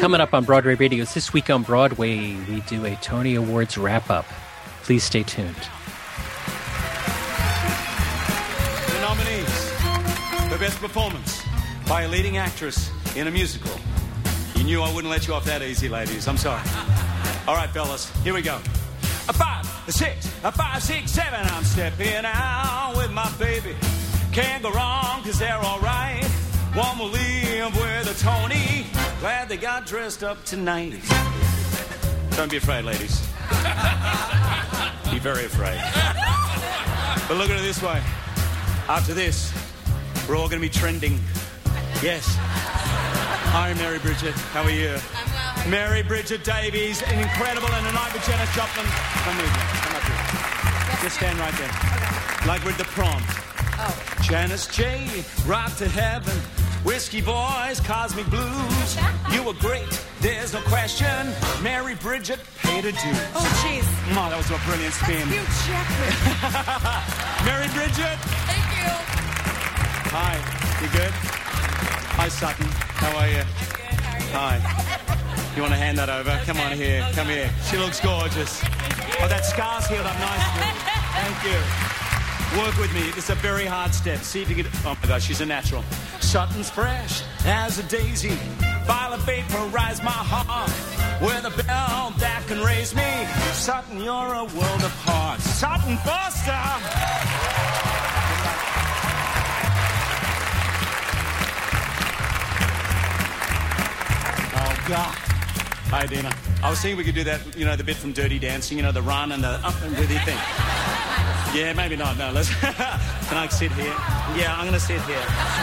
Coming up on Broadway Radio, this week on Broadway, we do a Tony Awards wrap-up. Please stay tuned. The nominees for Best Performance by a Leading Actress in a Musical. You knew I wouldn't let you off that easy, ladies. I'm sorry. All right, fellas, here we go. A 5, a 6, a 5, 6, 7. I'm stepping out with my baby. Can't go wrong, 'cause they're all right. One will leave with a Tony. Glad they got dressed up tonight. Don't be afraid, ladies. Be very afraid. But look at it this way. After this, we're all going to be trending. Yes. Hi, Mary Bridget. How are you? I'm well. Mary Bridget Davies, an incredible, and a night with Janis Joplin. Come with me. Come up here. Just stand right there. Okay. Like with the prompt. Oh. Janice J. Rock to Heaven. Whiskey Boys, Cosmic Blues. You were great, there's no question. Mary Bridget paid her dues. Oh, jeez. Oh, that was a brilliant spin. Hugh Jackman. Mary Bridget. Thank you. Hi, you good? Hi, Sutton. How are you? I'm good. How are you? Hi. You want to hand that over? Come on here. Come here. She looks gorgeous. Oh, that scar's healed up nicely. Thank you. Work with me. It's a very hard step. See if you can... Oh, my gosh, she's a natural. Sutton's fresh as a daisy. Violet vaporize my heart with a bell that can raise me. Sutton, you're a world apart. Sutton Foster! Oh, God. Hi, Dina. I was thinking we could do that, you know, the bit from Dirty Dancing, you know, the run and the up and with your thing. Yeah, maybe not. No, let's... Can I sit here? Yeah, I'm going to sit here.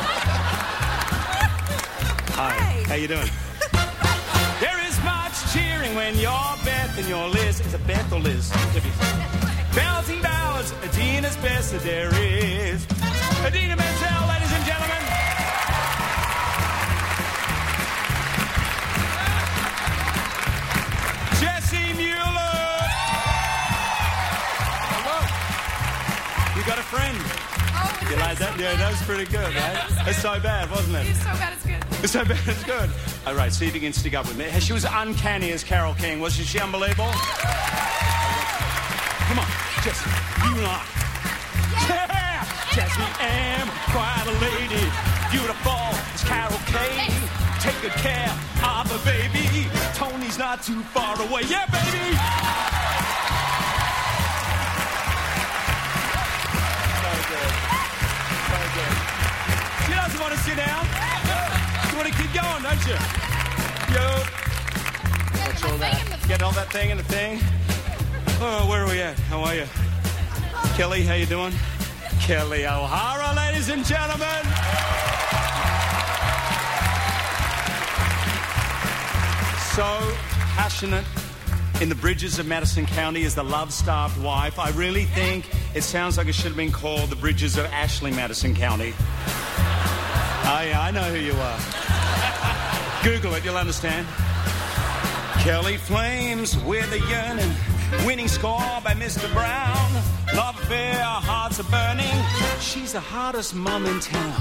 Hi. How you doing? There is much cheering when you're Beth and you're Liz. Is it Beth or Liz? Belting ballads, Adina's best that there is. Idina Menzel, ladies and gentlemen. Jessie Mueller. Hello. You got a friend. Oh, You like that? Yeah, that was pretty good, right? It's so bad, wasn't it? It's so bad, it's good. It's so bad, it's good. All right, see if you can stick up with me. She was uncanny as Carole King, wasn't she? Unbelievable? Come on, Jessie, you and I. Yeah! Jessie am quite a lady, beautiful as Carole King. Take good care of a baby. Tony's not too far away. Yeah, baby! She doesn't want to sit down. You want to keep going, don't you? Yo. What's all that? Get all that thing in the thing. Oh, where are we at? How are you? Kelly, how you doing? Kelly O'Hara, ladies and gentlemen. So passionate in the Bridges of Madison County as the love-starved wife. I really think it sounds like it should have been called the Bridges of Ashley Madison County. Oh, yeah, I know who you are. Google it, you'll understand. Kelly Flames with a yearning. Winning score by Mr. Brown. Love affair, our hearts are burning. She's the hottest mom in town.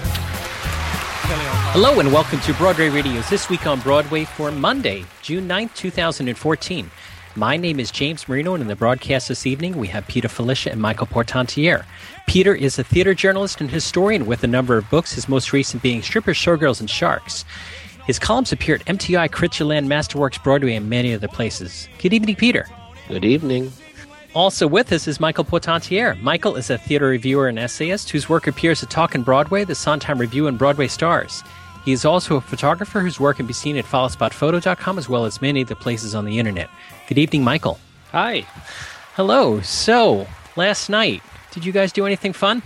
Hello and welcome to Broadway Radio's This Week on Broadway for Monday, June 9th, 2014. My name is James Marino, and in the broadcast this evening, we have Peter Felicia and Michael Portantiere. Peter is a theater journalist and historian with a number of books, his most recent being Strippers, Showgirls, and Sharks. His columns appear at MTI, Critchaland, Masterworks, Broadway, and many other places. Good evening, Peter. Good evening. Also with us is Michael Portantiere. Michael is a theater reviewer and essayist whose work appears at Talkin' Broadway, the Sondheim Review, and Broadway Stars. He is also a photographer whose work can be seen at followspotphoto.com as well as many other places on the internet. Good evening, Michael. Hi. Hello. So, last night, did you guys do anything fun?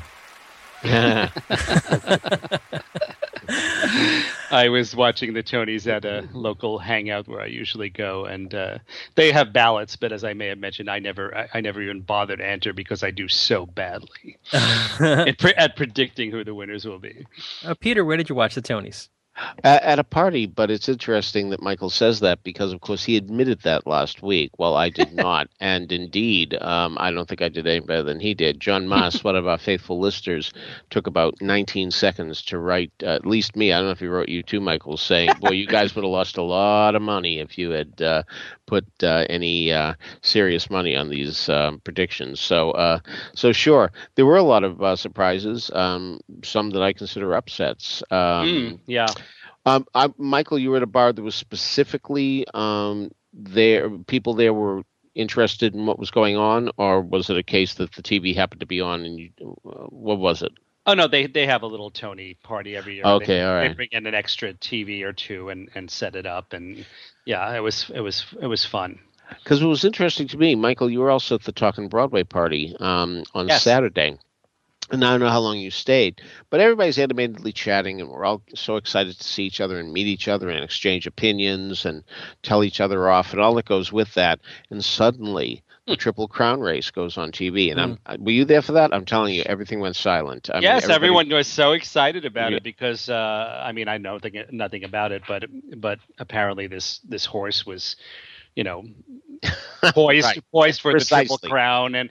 I was watching the Tonys at a local hangout where I usually go, and they have ballots, but as I may have mentioned, I never even bother to enter because I do so badly at predicting who the winners will be. Peter, where did you watch the Tonys? At a party, but it's interesting that Michael says that because, of course, he admitted that last week. Well, I did not. And indeed, I don't think I did any better than he did. John Maas, one of our faithful listeners, took about 19 seconds to write, at least me, I don't know if he wrote you too, Michael, saying, boy, you guys would have lost a lot of money if you had put any serious money on these predictions. So sure, there were a lot of surprises, some that I consider upsets. Yeah. Michael, you were at a bar that was specifically people there were interested in what was going on, or was it a case that the TV happened to be on and what was it? Oh no, they have a little Tony party every year. Okay, all right. They bring in an extra TV or two and set it up, and yeah, it was fun. Because it was interesting to me, Michael, you were also at the Talking Broadway party on Saturday. And I don't know how long you stayed, but everybody's animatedly chatting, and we're all so excited to see each other and meet each other and exchange opinions and tell each other off and all that goes with that. And suddenly, the Triple Crown race goes on TV. And were you there for that? I'm telling you, everything went silent. I mean, everyone was so excited about it because, I know nothing about it, but apparently this horse was, poised for the Triple Crown, and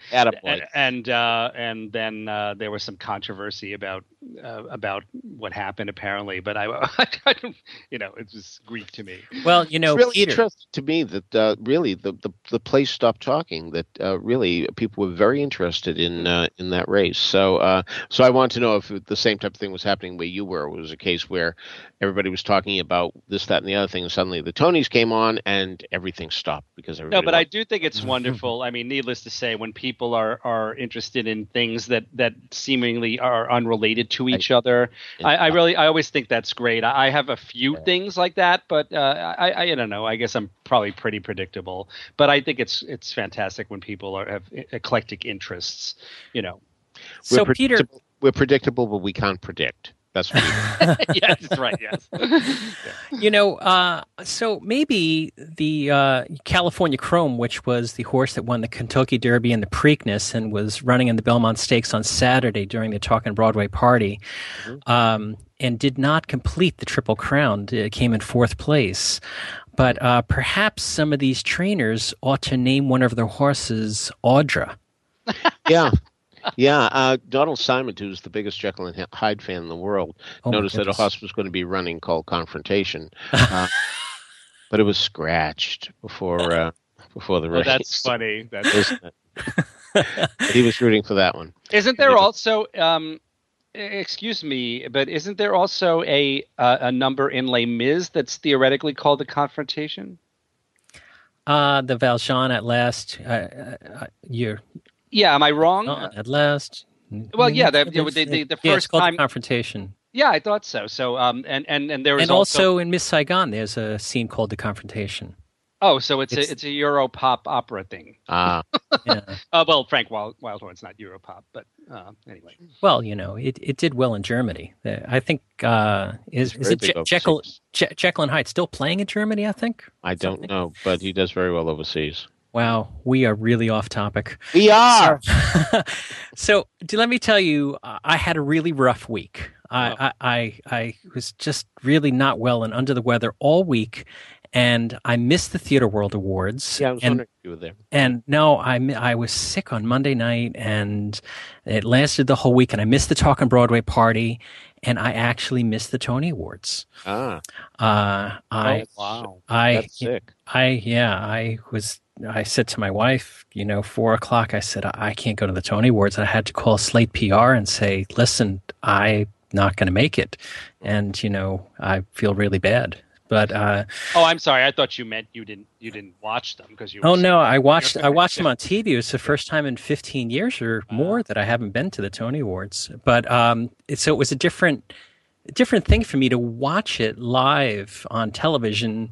then there was some controversy about what happened apparently, but I don't, it was Greek to me. Well, it's really Peter, interesting to me that really the place stopped talking. That really people were very interested in that race. So I want to know if the same type of thing was happening where you were. It was a case where everybody was talking about this, that, and the other thing, and suddenly the Tonys came on and everything stopped because everybody. No, but I do think it's wonderful. I mean, needless to say, when people are interested in things that seemingly are unrelated to each other, I always think that's great. I have a few things like that, but I don't know. I guess I'm probably pretty predictable. But I think it's fantastic when people have eclectic interests. So Peter, we're predictable, but we can't predict. That's what yes, that's right. Yes. So maybe the California Chrome, which was the horse that won the Kentucky Derby and the Preakness and was running in the Belmont Stakes on Saturday during the Talkin' Broadway party, and did not complete the Triple Crown, it came in fourth place. But perhaps some of these trainers ought to name one of their horses Audra. Yeah. Yeah, Donald Simon, who's the biggest Jekyll and Hyde fan in the world, noticed that a horse was going to be running called Confrontation, but it was scratched before the race. That's funny. Isn't it? He was rooting for that one. Isn't there also, excuse me, but isn't there also a number in Les Mis that's theoretically called the Confrontation? The Valjean at last year. Yeah, am I wrong? At last. Well, yeah, the first it's called time Confrontation. Yeah, I thought so. So, and there was and also in Miss Saigon, there's a scene called The Confrontation. Oh, so it's a Europop opera thing. Yeah. Well, Frank Wildhorn's not Europop, but anyway. Well, it did well in Germany. I think is it Jekyll and Hyde still playing in Germany? I think. I don't know, but he does very well overseas. Wow, we are really off topic. We are. So let me tell you, I had a really rough week. I was just really not well and under the weather all week, and I missed the Theater World Awards. Yeah, I was wondering if you were there. And no, I was sick on Monday night, and it lasted the whole week, and I missed the Talkin' Broadway party, and I actually missed the Tony Awards. Wow. That's sick. I said to my wife, 4:00, I said, I can't go to the Tony Awards. I had to call Slate PR and say, listen, I'm not going to make it. And, I feel really bad. But I'm sorry. I thought you meant you didn't watch them because you. Oh no, I watched them on TV. It was the first time in 15 years or more that I haven't been to the Tony Awards. But so it was a different thing for me to watch it live on television,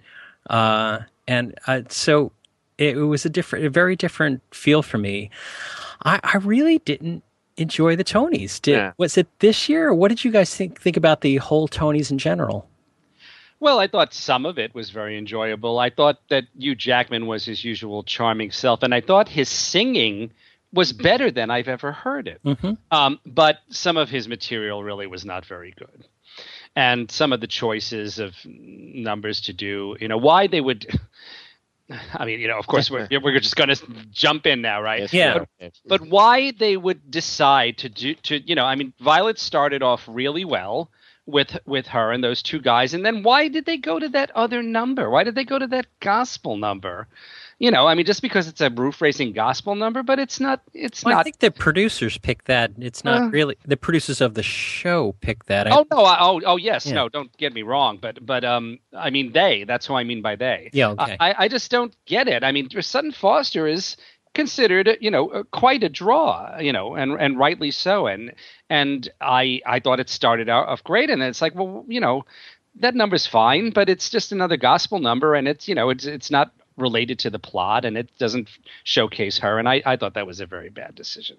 so it was a very different feel for me. I really didn't enjoy the Tonys. Was it this year, or what did you guys think about the whole Tonys in general? Well, I thought some of it was very enjoyable. I thought that Hugh Jackman was his usual charming self, and I thought his singing was better than I've ever heard it. Mm-hmm. But some of his material really was not very good. and some of the choices of numbers to do, why they would. I mean, of course, we're just going to jump in now, right? Yes, Yeah. But why they would decide I mean, Violet started off really well with her and those two guys, and then why did they go to that other number? Why did they go to that gospel number? I mean, just because it's a roof racing gospel number, but it's not. Well, I think the producers picked that. It's not really the producers of the show picked that. Oh yes, Yeah. no, don't get me wrong, but I mean they. That's who I mean by they. Yeah, okay. I just don't get it. I mean, Sutton Foster is considered, quite a draw, and rightly so. And I thought it started out off great, and it's like, well, that number's fine, but it's just another gospel number, and it's not related to the plot, and it doesn't showcase her, and I thought that was a very bad decision.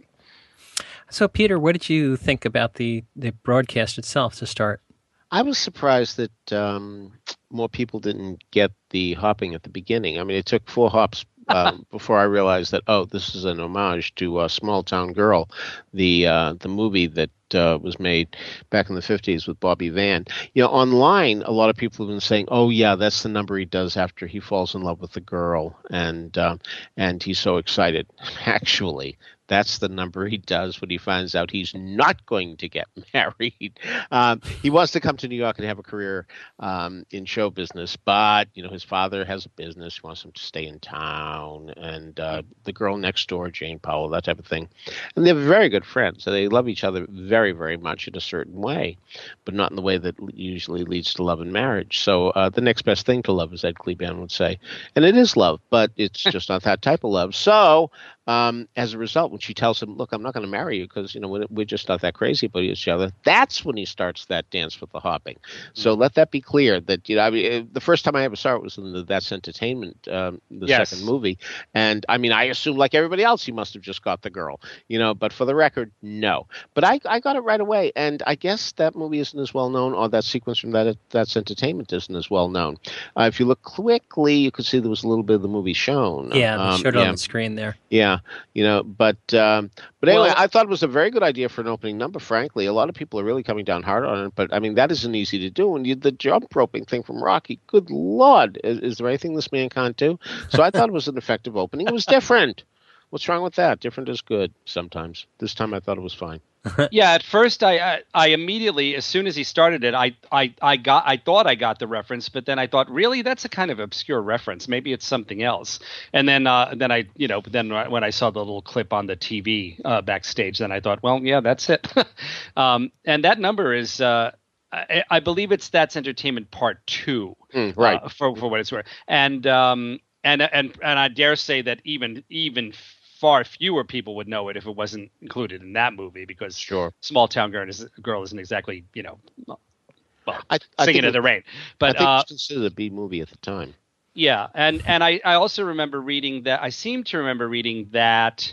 So, Peter, what did you think about the broadcast itself to start? I was surprised that more people didn't get the hopping at the beginning. I mean, it took 4 hops before I realized that, this is an homage to Small Town Girl, the movie that was made back in the 50s with Bobby Van. Online, a lot of people have been saying, oh, yeah, that's the number he does after he falls in love with the girl, and he's so excited. Actually, that's the number he does when he finds out he's not going to get married. He wants to come to New York and have a career in show business, but his father has a business. He wants him to stay in town, and the girl next door, Jane Powell, that type of thing. And they're very good friends. So they love each other very, very much in a certain way, but not in the way that usually leads to love and marriage. So the next best thing to love, as Ed Kleban would say, and it is love, but it's just not that type of love. So as a result, when she tells him, look, I'm not going to marry you because, we're just not that crazy about each other, that's when he starts that dance with the hopping. So let that be clear that, I mean, the first time I ever saw it was in That's Entertainment, second movie. And I mean, I assumed like everybody else, he must have just got the girl, but for the record, no. But I got it right away. And I guess that movie isn't as well known, or that sequence from That's Entertainment isn't as well known. If you look quickly, you could see there was a little bit of the movie shown. Yeah, they showed it on the screen there. Yeah, but anyway, I thought it was a very good idea for an opening number, frankly. A lot of people are really coming down hard on it, but I mean, that isn't easy to do. And the jump roping thing from Rocky, good Lord, is there anything this man can't do? So I thought it was an effective opening. It was different. What's wrong with that? Different is good sometimes. This time I thought it was fine. Yeah, at first I immediately, as soon as he started it, I thought I got the reference, but then I thought, really, that's a kind of obscure reference. Maybe it's something else. And then when I saw the little clip on the TV backstage, then I thought, well, yeah, that's it. And that number is, I believe it's That's Entertainment Part 2, right? For what it's worth. And I dare say that even far fewer people would know it if it wasn't included in that movie, because Small Town Girl isn't exactly, Singing in the Rain. But I think it was considered a B movie at the time. Yeah, and I also remember reading that. I seem to remember reading that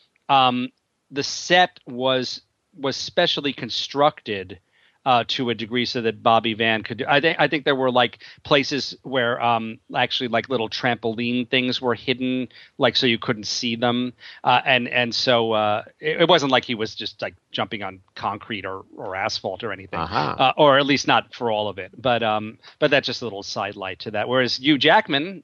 the set was specially constructed to a degree so that Bobby Van could do. I think there were like places where actually like little trampoline things were hidden, like so you couldn't see them, and so it wasn't like he was just like jumping on concrete or asphalt or anything, or at least not for all of it. But that's just a little sidelight to that. Whereas Hugh Jackman,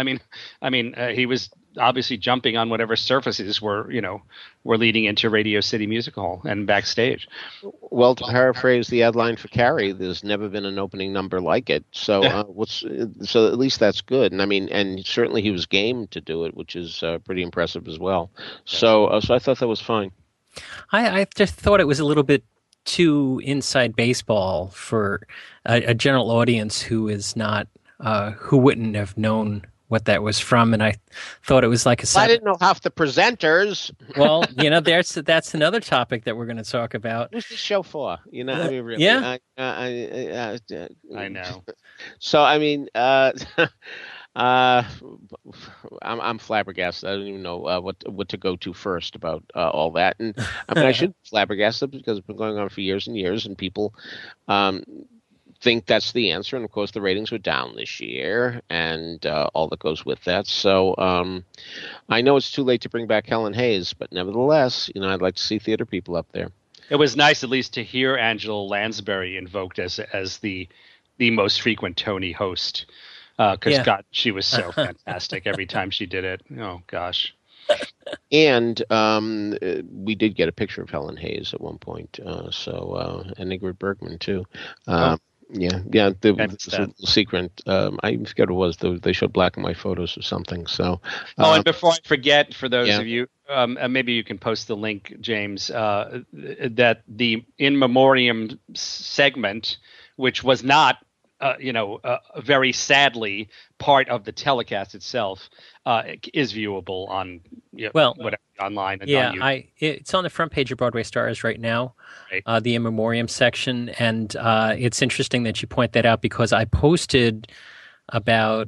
he was obviously jumping on whatever surfaces were leading into Radio City Music Hall and backstage. Well, to paraphrase the headline for Carrie, there's never been an opening number like it. So so at least that's good. And I mean, and certainly he was game to do it, which is pretty impressive as well. So I thought that was fine. I just thought it was a little bit too inside baseball for a general audience who is not who wouldn't have known what that was from, and I thought it was like I didn't know half the presenters. Well, that's another topic that we're going to talk about. What's the show for? I mean, really. Yeah. I know. So I mean, I'm flabbergasted. I don't even know what to go to first about all that. And I mean, I should flabbergasted because it's been going on for years and years, and people think that's the answer. And of course, the ratings were down this year, and all that goes with that. So I know it's too late to bring back Helen Hayes, but nevertheless, I'd like to see theater people up there. It was nice, at least, to hear Angela Lansbury invoked as the most frequent Tony host, because God, she was so fantastic every time she did it. Oh gosh. And we did get a picture of Helen Hayes at one point. And Ingrid Bergman too. Yeah. The secret. I forget what it was. They showed black and white photos or something. So. And before I forget, for those of you, maybe you can post the link, James. That the in memoriam segment, which was not, very sadly part of the telecast itself, is viewable on whatever online. And on YouTube. It's on the front page of Broadway Stars right now, right. The in memoriam section, and it's interesting that you point that out because I posted about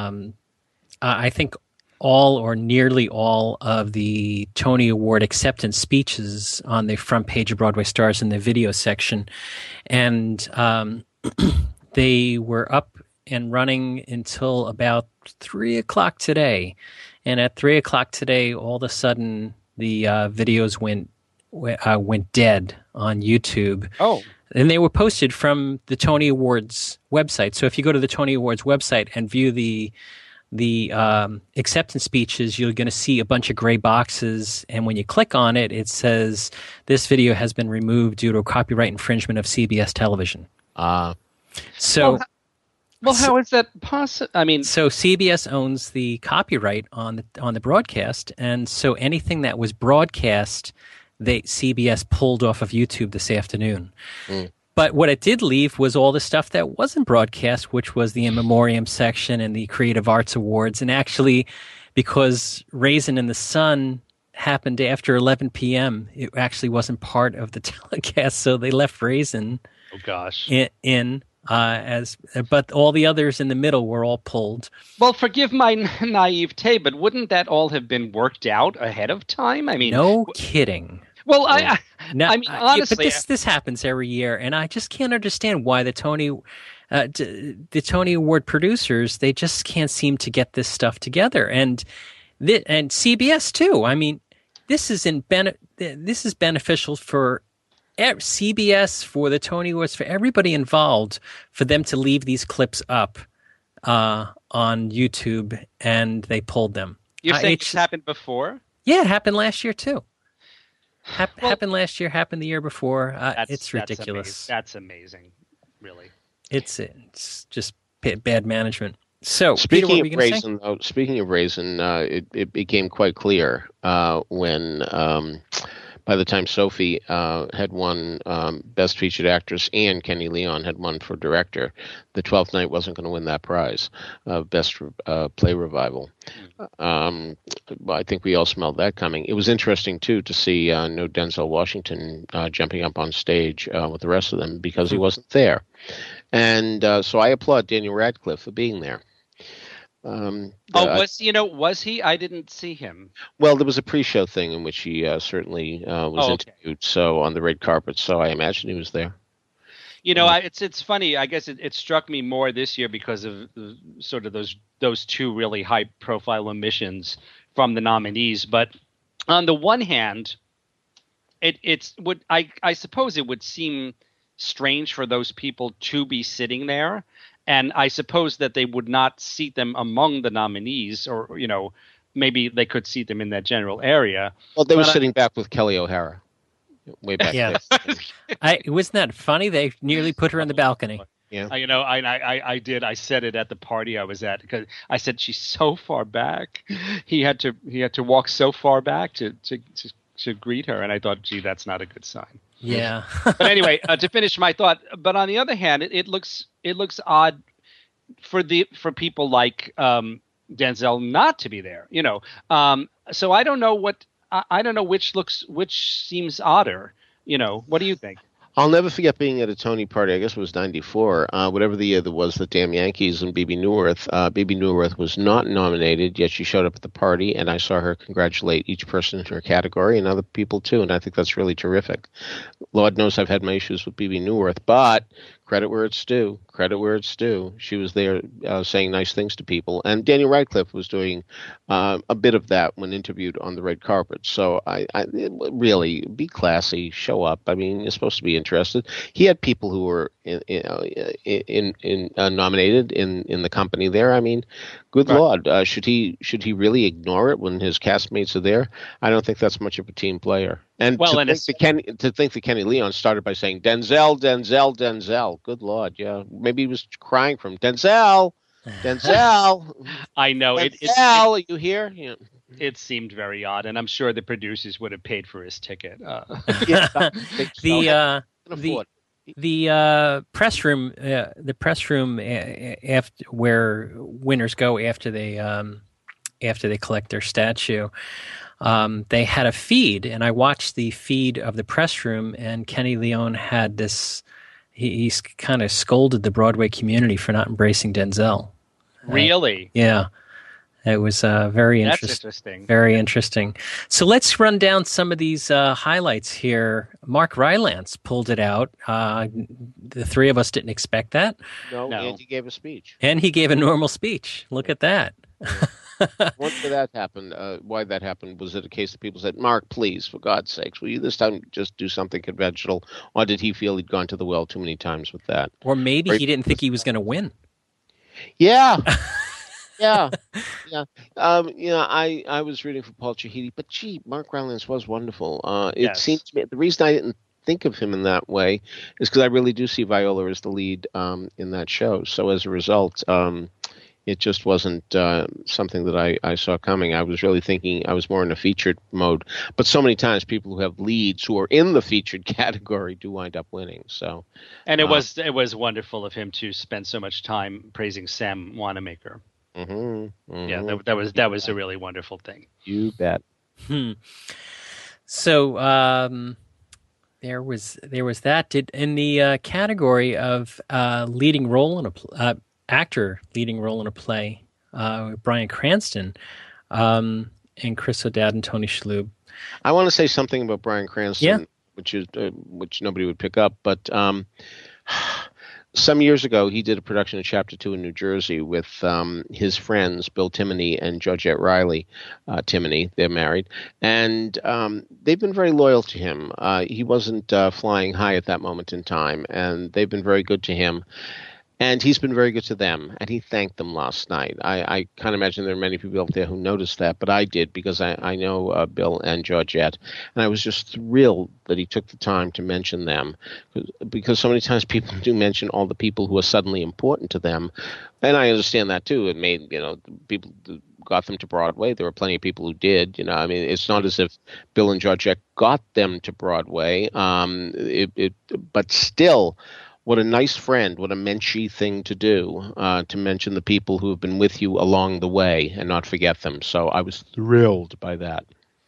I think all or nearly all of the Tony Award acceptance speeches on the front page of Broadway Stars in the video section, and they were up and running until about 3 o'clock today. And at 3 o'clock today, all of a sudden, the videos went dead on YouTube. Oh. And they were posted from the Tony Awards website. So if you go to the Tony Awards website and view the acceptance speeches, you're going to see a bunch of gray boxes. And when you click on it, it says, this video has been removed due to a copyright infringement of CBS television. So, how is that possible? I mean, so CBS owns the copyright on the broadcast, and so anything that was broadcast, CBS pulled off of YouTube this afternoon. But what it did leave was all the stuff that wasn't broadcast, which was the in memoriam section and the Creative Arts Awards. And actually, because Raisin in the Sun happened after 11 p.m., it actually wasn't part of the telecast, so they left Raisin. Oh gosh! But all the others in the middle were all pulled. Well, forgive my naivete, but wouldn't that all have been worked out ahead of time? I mean, no kidding. Well, I mean, honestly, but this happens every year, and I just can't understand why the Tony Award producers, they just can't seem to get this stuff together, and CBS too. I mean, this is beneficial for CBS, for the Tony Awards, for everybody involved, for them to leave these clips up on YouTube, and they pulled them. You're saying this happened before? Yeah, it happened last year too. Happened last year, happened the year before. It's ridiculous. That's amazing, really. It's just bad management. So, speaking Peter, of Raisin, it became quite clear when. By the time Sophie had won Best Featured Actress and Kenny Leon had won for Director, the 12th Night wasn't going to win that prize, Best Play Revival. I think we all smelled that coming. It was interesting, too, to see Denzel Washington jumping up on stage with the rest of them because he wasn't there. And so I applaud Daniel Radcliffe for being there. Was he? I didn't see him. Well, there was a pre-show thing in which he certainly was interviewed. So on the red carpet, so I imagine he was there. It's funny. I guess it struck me more this year because of sort of those two really high-profile omissions from the nominees. But on the one hand, I suppose it would seem strange for those people to be sitting there. And I suppose that they would not seat them among the nominees, or maybe they could seat them in that general area. Well, they were sitting back with Kelly O'Hara, way back there. Wasn't that funny? They nearly put her on the balcony. Yeah, I did. I said it at the party I was at because I said she's so far back. He had to walk so far back to greet her, and I thought, gee, that's not a good sign. Yeah. But anyway, to finish my thought, but on the other hand, it looks odd for people like Denzel not to be there, So I don't know which seems odder. What do you think? I'll never forget being at a Tony party. I guess it was '94, whatever the year that was, the damn Yankees and Bebe Neuwirth. Bebe Neuwirth was not nominated, yet she showed up at the party, and I saw her congratulate each person in her category and other people too, and I think that's really terrific. Lord knows I've had my issues with Bebe Neuwirth, but Credit where it's due. Credit where it's due. She was there saying nice things to people, and Daniel Radcliffe was doing a bit of that when interviewed on the red carpet. So I really be classy, show up. I mean, you're supposed to be interested. He had people who were nominated in the company there. I mean, good Lord, should he really ignore it when his castmates are there? I don't think that's much of a team player. And to think that Kenny Leon started by saying Denzel, Denzel, Denzel. Good Lord, yeah. Maybe he was crying from Denzel, Denzel. I know. Denzel, are you here? Yeah. It seemed very odd, and I'm sure the producers would have paid for his ticket. The press room, after where winners go after they collect their statue. They had a feed, and I watched the feed of the press room, and Kenny Leon had this. He's kind of scolded the Broadway community for not embracing Denzel. Really? Yeah. It was very interesting. That's interesting. Very interesting. So let's run down some of these highlights here. Mark Rylance pulled it out. The three of us didn't expect that. No, and he gave a speech. And he gave a normal speech. Look at that. Once that happened, why that happened, was it a case that people said, Mark, please, for God's sakes, will you this time just do something conventional? Or did he feel he'd gone to the well too many times with that? Or maybe he didn't think he was going to win. Yeah. Yeah. I was rooting for Paul Chahidi, but gee, Mark Rylance was wonderful. It seems to me, the reason I didn't think of him in that way is because I really do see Viola as the lead in that show. So as a result, it just wasn't something that I saw coming. I was really thinking I was more in a featured mode. But so many times people who have leads who are in the featured category do wind up winning. So, and it was wonderful of him to spend so much time praising Sam Wanamaker. Yeah, that was a really wonderful thing. You bet. So there was that. In the category of leading role in a actor leading role in a play, Bryan Cranston and Chris O'Dowd and Tony Shalhoub. I want to say something about Bryan Cranston, which nobody would pick up, but some years ago he did a production of Chapter 2 in New Jersey with his friends Bill Timoney and Georgette Riley. Timoney, they're married, and they've been very loyal to him. He wasn't flying high at that moment in time, and they've been very good to him. And he's been very good to them, and he thanked them last night. I can't imagine there are many people out there who noticed that, but I did because I know Bill and Georgette, and I was just thrilled that he took the time to mention them, because so many times people do mention all the people who are suddenly important to them, and I understand that too. It made people got them to Broadway. There were plenty of people who did. I mean, it's not as if Bill and Georgette got them to Broadway, but still. What a nice friend, what a menschy thing to do, to mention the people who have been with you along the way and not forget them. So I was thrilled by that.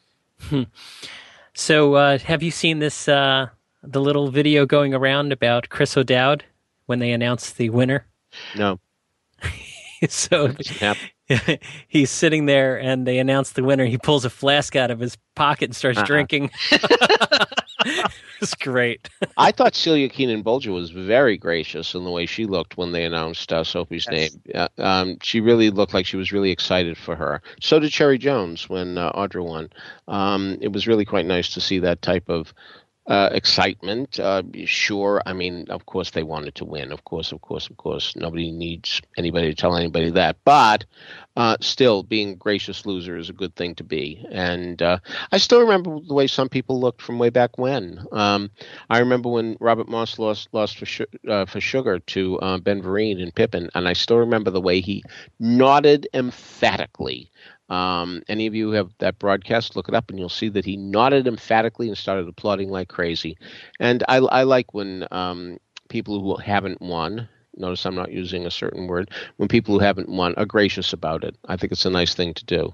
So have you seen this, the little video going around about Chris O'Dowd when they announced the winner? No. So he's sitting there and they announce the winner. He pulls a flask out of his pocket and starts drinking. It's great. I thought Celia Keenan-Bolger was very gracious in the way she looked when they announced Sophie's name. She really looked like she was really excited for her. So did Cherry Jones when Audra won. It was really quite nice to see that type of excitement. Sure, I mean, of course they wanted to win. Of course. Nobody needs anybody to tell anybody that. But still, being a gracious loser is a good thing to be. And I still remember the way some people looked from way back when. I remember when Robert Moss lost for Sugar to Ben Vereen and Pippin, and I still remember the way he nodded emphatically. Any of you who have that broadcast, look it up and you'll see that he nodded emphatically and started applauding like crazy. And I like when people who haven't won, notice I'm not using a certain word, when people who haven't won are gracious about it. I think it's a nice thing to do.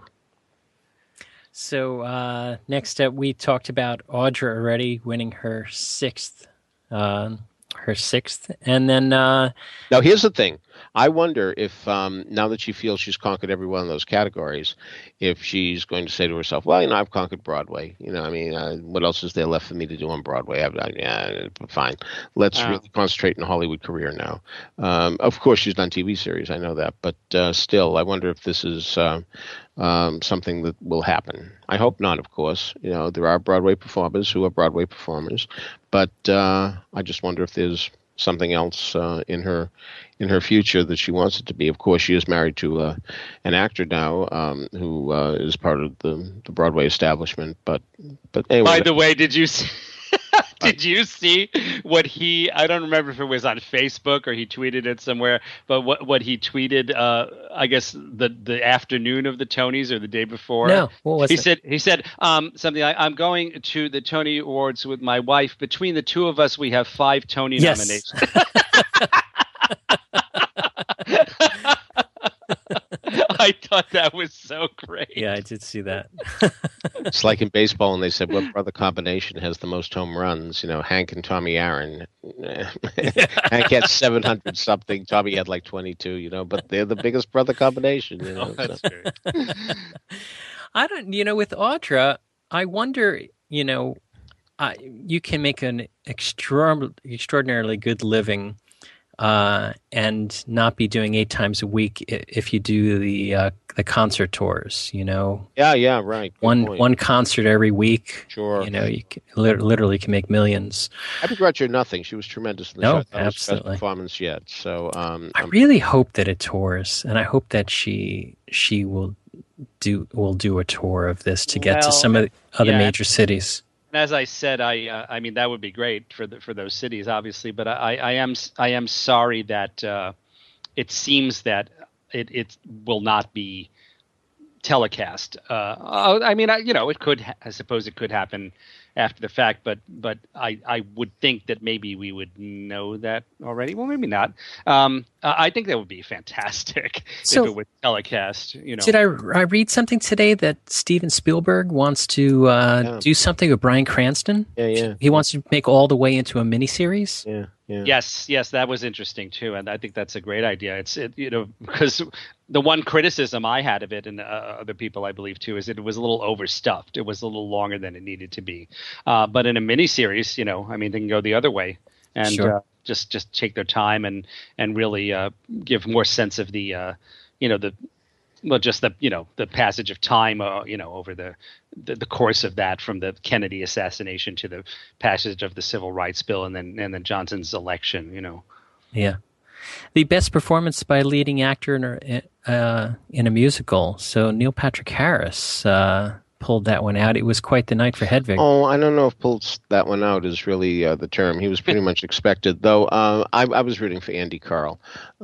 So next up, we talked about Audra already winning her sixth. And then now here's the thing. I wonder if now that she feels she's conquered every one of those categories, if she's going to say to herself, "Well, I've conquered Broadway. I mean, what else is there left for me to do on Broadway? Yeah, fine. Let's really concentrate in a Hollywood career now." Of course, she's done TV series. I know that, but still, I wonder if this is something that will happen. I hope not. Of course, there are Broadway performers who are Broadway performers, but I just wonder if there's something else in her future that she wants it to be. Of course, she is married to an actor now who is part of the Broadway establishment. But anyway. By the way, did you see, did you see what he? I don't remember if it was on Facebook or he tweeted it somewhere. But what he tweeted? I guess the afternoon of the Tonys or the day before. No, what was it? He said something like, "I'm going to the Tony Awards with my wife. Between the two of us, we have 5 Tony nominations." I thought that was so great. Yeah, I did see that. It's like in baseball, and they said, what brother combination has the most home runs? Hank and Tommy Aaron. Hank had 700 something. Tommy had like 22. But they're the biggest brother combination. That's great. I don't. With Audra, I wonder. You can make an extraordinarily good living. And not be doing 8 times a week if you do the concert tours, Yeah, right. One concert every week. Sure. You can, literally can make millions. I begrudge her nothing. She was tremendous in the show. That was the best performance yet. So I really hope that it tours, and I hope that she will do a tour of this to get to some of the other major cities. As I said, I mean that would be great for those cities, obviously. But I am sorry that it seems that it will not be telecast. I mean, it could. I suppose it could happen after the fact, but I would think that maybe we would know that already. Well, maybe not. I think that would be fantastic if it would telecast. Did I read something today that Steven Spielberg wants to do something with Bryan Cranston? Yeah. He wants to make All the Way into a miniseries. Yeah. Yes, that was interesting too, and I think that's a great idea. Because the one criticism I had of it, and other people I believe too, is that it was a little overstuffed. It was a little longer than it needed to be. But in a miniseries, I mean, they can go the other way and just take their time and really give more sense of the the passage of time over the course of that, from the Kennedy assassination to the passage of the Civil Rights Bill and then Johnson's election. Yeah, the best performance by a leading actor in a musical. So Neil Patrick Harris pulled that one out. It was quite the night for Hedwig. Oh, I don't know if pulled that one out is really the term. He was pretty much expected, though. I was rooting for Andy Karl.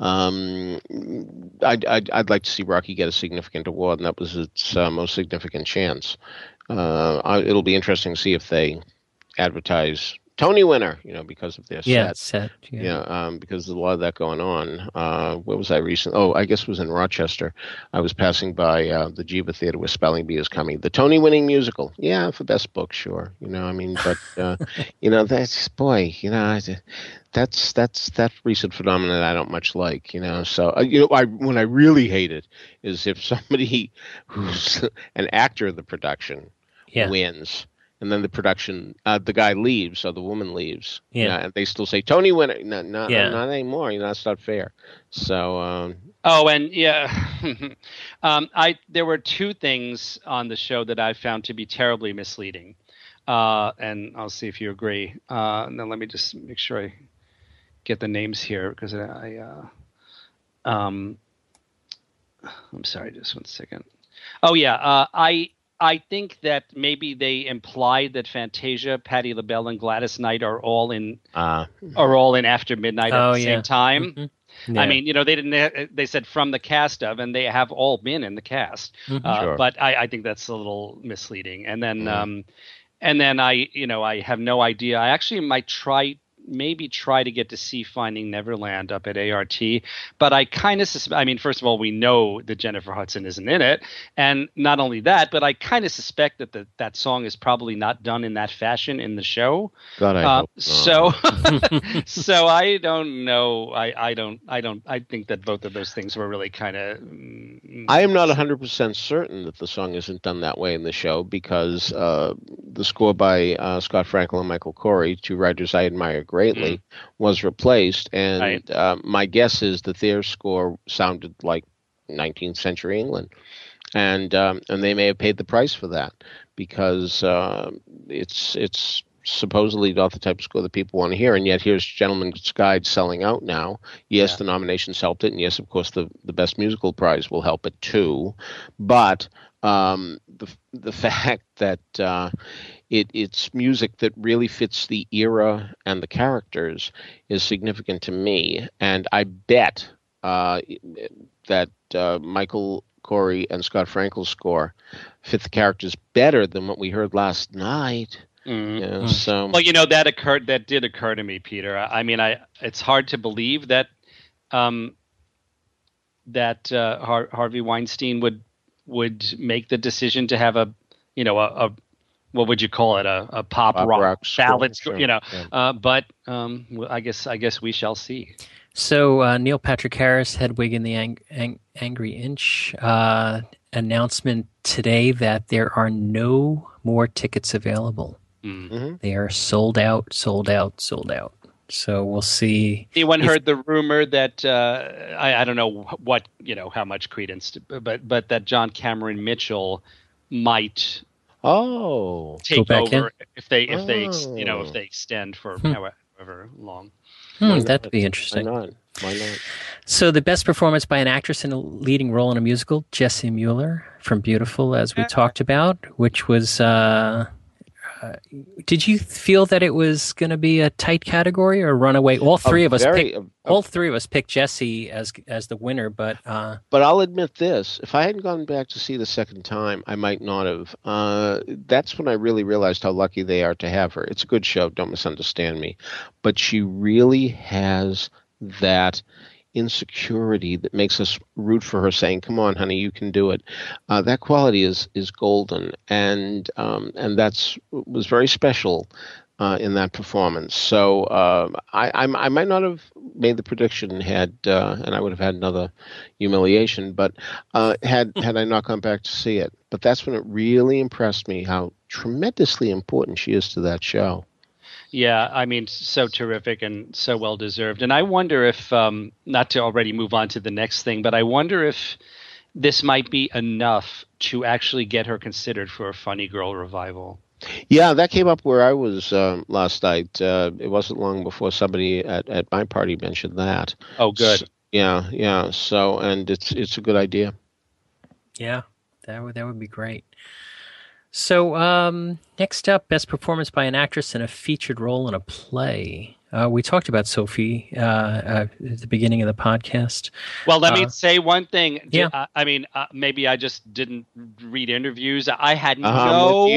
I'd like to see Rocky get a significant award, and that was its most significant chance. It'll be interesting to see if they advertise Tony winner, because of their set. Because there's a lot of that going on. Where was I recently? Oh, I guess it was in Rochester. I was passing by the Jiva Theater where Spelling Bee is coming. The Tony-winning musical. Yeah, for best book, sure. But that's that's that recent phenomenon I don't much like. So when I really hate it is if somebody who's an actor in the production wins. And then the production, the guy leaves or the woman leaves. Yeah. And they still say, Tony winner. No, not anymore. That's not fair. So. There were 2 things on the show that I found to be terribly misleading. And I'll see if you agree. Now let me just make sure I get the names here because I'm sorry, just 1 second. Oh yeah. I think that maybe they implied that Fantasia, Patti LaBelle, and Gladys Knight are all in After Midnight at the same time. Mm-hmm. Yeah. I mean, they didn't. They said from the cast of, and they have all been in the cast. Sure. But I think that's a little misleading. And then, I have no idea. I actually might try maybe try to get to see Finding Neverland up at ART. But I kind of I mean, first of all, we know that Jennifer Hudson isn't in it, and not only that, but I kind of suspect that that song is probably not done in that fashion in the show. God, I hope not. So I don't know. I think that both of those things were really kind of. I am not 100% certain that the song isn't done that way in the show, because the score by Scott Frankel and Michael Corey, two writers I admire greatly, was replaced, and my guess is that their score sounded like 19th century England, and they may have paid the price for that, because it's supposedly not the type of score that people want to hear, and yet here's Gentleman's Guide selling out now. Yes, the nominations helped it, and yes, of course, the Best Musical Prize will help it too, but the fact that it's music that really fits the era and the characters is significant to me, and I bet that Michael Corey and Scott Frankel's score fit the characters better than what we heard last night. So, well, that did occur to me, Peter. I mean, it's hard to believe that Harvey Weinstein would make the decision to have a what would you call it, a pop rock ballad, score, but I guess we shall see. So Neil Patrick Harris, Hedwig and the Angry Inch, announcement today that there are no more tickets available. Mm-hmm. They are sold out. So we'll see. Anyone heard the rumor that I don't know what how much credence, but that John Cameron Mitchell might take over if they extend for however long. That'd be interesting. Why not? So the best performance by an actress in a leading role in a musical, Jessie Mueller from Beautiful, as we talked about, which was. Did you feel that it was going to be a tight category or runaway? All three of us picked Jessie as the winner, but I'll admit this: if I hadn't gone back to see the second time, I might not have. That's when I really realized how lucky they are to have her. It's a good show, don't misunderstand me, but she really has that insecurity that makes us root for her, saying, "Come on, honey, you can do it." That quality is golden, and that's was very special in that performance. So I might not have made the prediction and I would have had another humiliation, but had I not gone back to see it. But that's when it really impressed me how tremendously important she is to that show. Yeah, I mean, so terrific and so well deserved. And I wonder if, not to already move on to the next thing, but I wonder if this might be enough to actually get her considered for a Funny Girl revival. Yeah, that came up where I was last night. It wasn't long before somebody at my party mentioned that. Oh, good. So, yeah. So, and it's a good idea. Yeah, that would be great. So next up, best performance by an actress in a featured role in a play. We talked about Sophie at the beginning of the podcast. Well, let me say one thing. Yeah. I mean, maybe I just didn't read interviews. I had no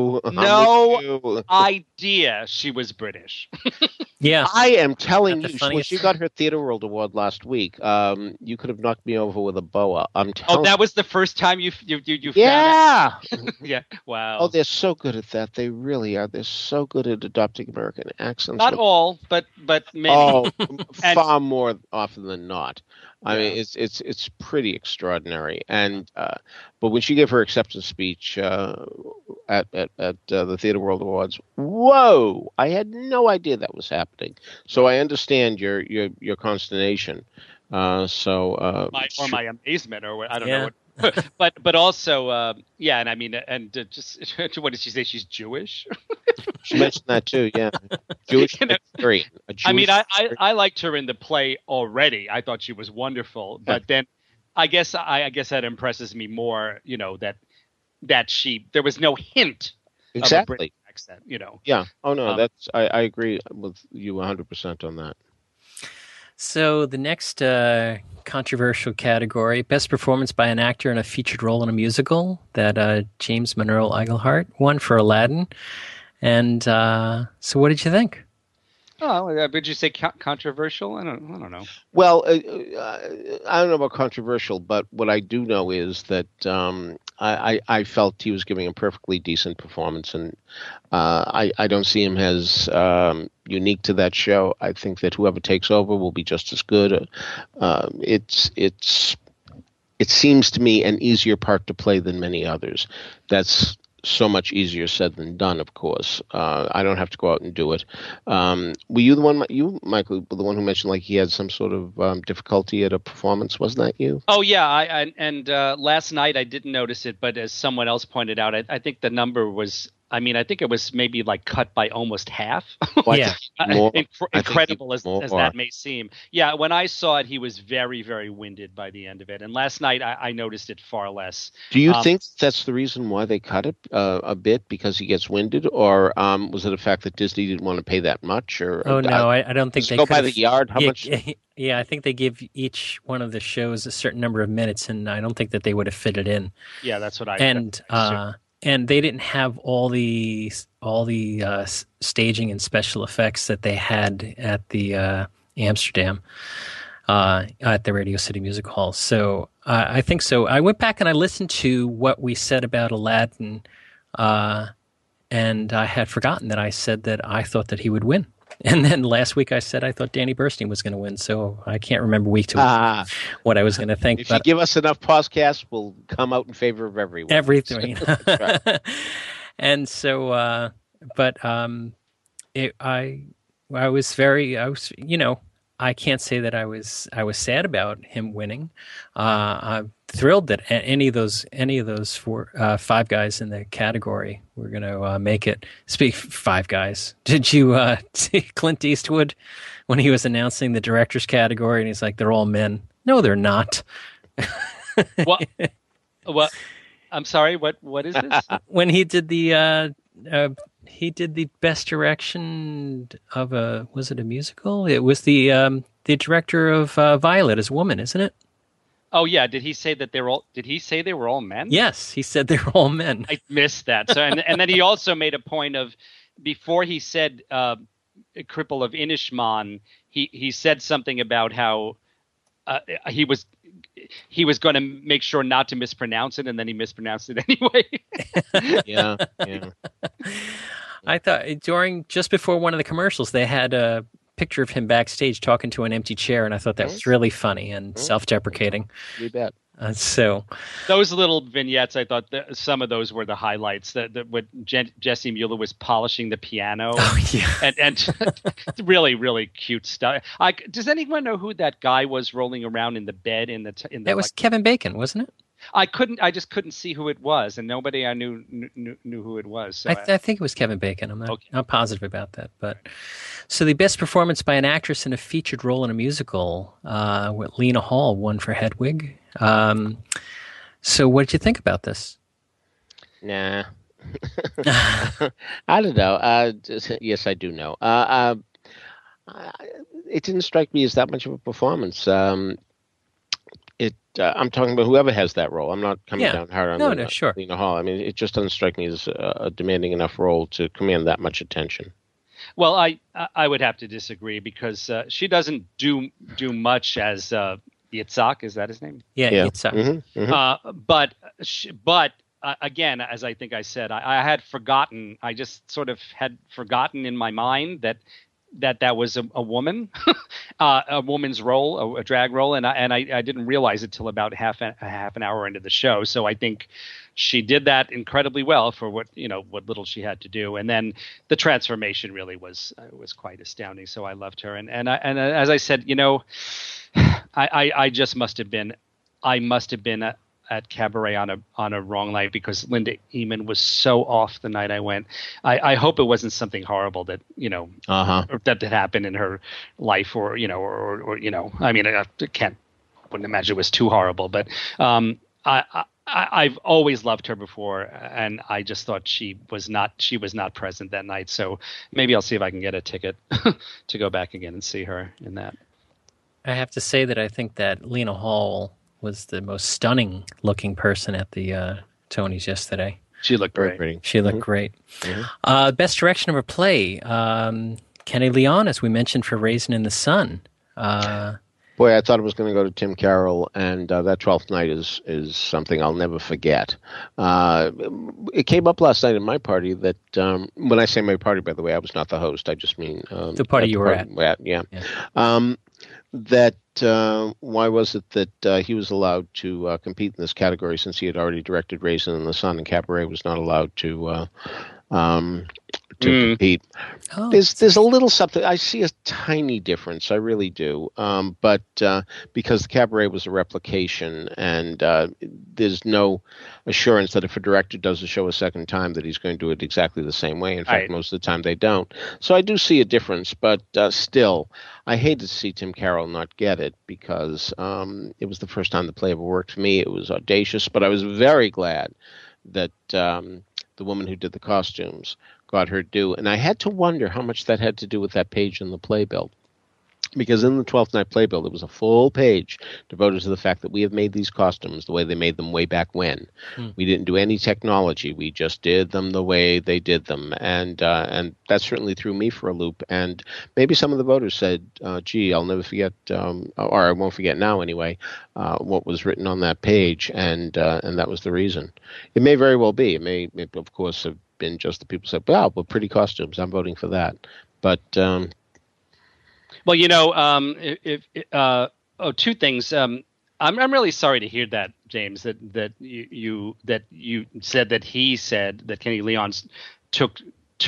idea she was British. Yeah. I am telling you, when funniest. she got her Theatre World Award last week, you could have knocked me over with a boa. I'm telling. Oh, that was the first time you Yeah. found out? Yeah. Wow. Oh, they're so good at that. They really are. They're so good at adopting American accents. Not all, but many. Oh, far more often than not. I mean, it's pretty extraordinary. And but when she gave her acceptance speech at the Theatre World Awards, whoa! I had no idea that was happening. So I understand your consternation. My amazement, or I don't know what. But also, and I mean, and just what did she say? She's Jewish. She mentioned that too. Yeah, Jewish. I mean, I liked her in the play already. I thought she was wonderful, but then I guess that impresses me more. That there was no hint of a British accent. Yeah. Oh no, I agree with you 100% on that. So the next controversial category, best performance by an actor in a featured role in a musical, that James Monroe Iglehart won for Aladdin. And so what did you think? Oh, would you say controversial? I don't know. Well, I don't know about controversial, but what I do know is that I felt he was giving a perfectly decent performance, and I don't see him as unique to that show. I think that whoever takes over will be just as good. It seems to me an easier part to play than many others. That's so much easier said than done, of course. I don't have to go out and do it. Were you the one, Michael, the one who mentioned like he had some sort of difficulty at a performance? Wasn't that you? Oh, yeah. And last night I didn't notice it, but as someone else pointed out, I think the number was, I think it was maybe like cut by almost half. Yeah. Incredible as that may seem. Yeah, when I saw it, he was very, very winded by the end of it. And last night I noticed it far less. Do you think that's the reason why they cut it a bit, because he gets winded? Or was it a fact that Disney didn't want to pay that much? Or I don't think they go by the yard. How much? Yeah, I think they give each one of the shows a certain number of minutes, and I don't think that they would have fit it in. Yeah, that's what I And they didn't have all the staging and special effects that they had at the Amsterdam at the Radio City Music Hall. So I think so. I went back and I listened to what we said about Aladdin, and I had forgotten that I said that I thought that he would win. And then last week I said I thought Danny Burstein was going to win, so I can't remember week to week what I was going to think. If you give us enough podcasts, we'll come out in favor of everyone. Everything. And so, I can't say that I was sad about him winning. I'm thrilled that any of those five guys in the category were going to make it. Speak five guys. Did you see Clint Eastwood when he was announcing the directors category and he's like, they're all men? No, they're not. What? I'm sorry. What is this? When he did the best direction of was it a musical? It was the director of Violet as a woman, isn't it? Oh yeah. Did he say they were all men? Yes, he said they were all men. I missed that. So and then he also made a point of, before he said Cripple of Inishmaan, he said something about how he was going to make sure not to mispronounce it, and then he mispronounced it anyway. Yeah. I thought just before one of the commercials, they had a picture of him backstage talking to an empty chair, and I thought that was really funny and self-deprecating. You bet. So those little vignettes, I thought some of those were the highlights. That when Jesse Mueller was polishing the piano, and really, really cute stuff. Does anyone know who that guy was rolling around in the bed in the? That was Kevin Bacon, wasn't it? I just couldn't see who it was, and nobody I knew who it was. So I think it was Kevin Bacon. I'm not positive about that. But so the best performance by an actress in a featured role in a musical, Lena Hall won for Hedwig. So what did you think about this? Nah. I don't know. Yes, I do know. It didn't strike me as that much of a performance. I'm talking about whoever has that role. I'm not coming down hard on sure. Lena Hall. I mean, it just doesn't strike me as a demanding enough role to command that much attention. Well, I would have to disagree, because she doesn't do much as Yitzhak. Is that his name? Yeah. Yitzhak. Mm-hmm, mm-hmm. But again, as I think I said, I had forgotten. I just sort of had forgotten in my mind that was a woman, a woman's role, a drag role, and I didn't realize it till about half an hour into the show. So I think she did that incredibly well for what little she had to do, and then the transformation really was quite astounding. So I loved her, and as I said, I just must have been at Cabaret on a wrong night, because Linda Eamon was so off the night I went. I hope it wasn't something horrible that that happened in her life, or I mean, I wouldn't imagine it was too horrible, but I've always loved her before, and I just thought she was not present that night. So maybe I'll see if I can get a ticket to go back again and see her in that. I have to say that I think that Lena Hall was the most stunning looking person at the Tonys yesterday. She looked great. She looked great. Mm-hmm. Best direction of a play. Kenny Leon, as we mentioned, for Raisin in the Sun. Boy, I thought it was going to go to Tim Carroll, and that 12th night is something I'll never forget. It came up last night in my party that, when I say my party, by the way, I was not the host. I just mean... the party you were at. Yeah. That why was it that he was allowed to compete in this category since he had already directed Raisin in the Sun, and Cabaret was not allowed to compete. Oh. There's a little something. I see a tiny difference. I really do. But because the Cabaret was a replication, and there's no assurance that if a director does a show a second time that he's going to do it exactly the same way. In fact, most of the time they don't. So I do see a difference, but still, I hated to see Tim Carroll not get it because it was the first time the play ever worked for me. It was audacious, but I was very glad that the woman who did the costumes got her due. And I had to wonder how much that had to do with that page in the playbill. Because in the 12th Night playbill, there was a full page devoted to the fact that we have made these costumes the way they made them way back when. We didn't do any technology. We just did them the way they did them. And that certainly threw me for a loop. And maybe some of the voters said, gee, I'll never forget, or I won't forget now anyway, what was written on that page. And that was the reason. It may very well be. It may of course, have been just the people said, wow, well, pretty costumes. I'm voting for that. But... well, two things. I'm really sorry to hear that, James. That you said that he said that Kenny Leon took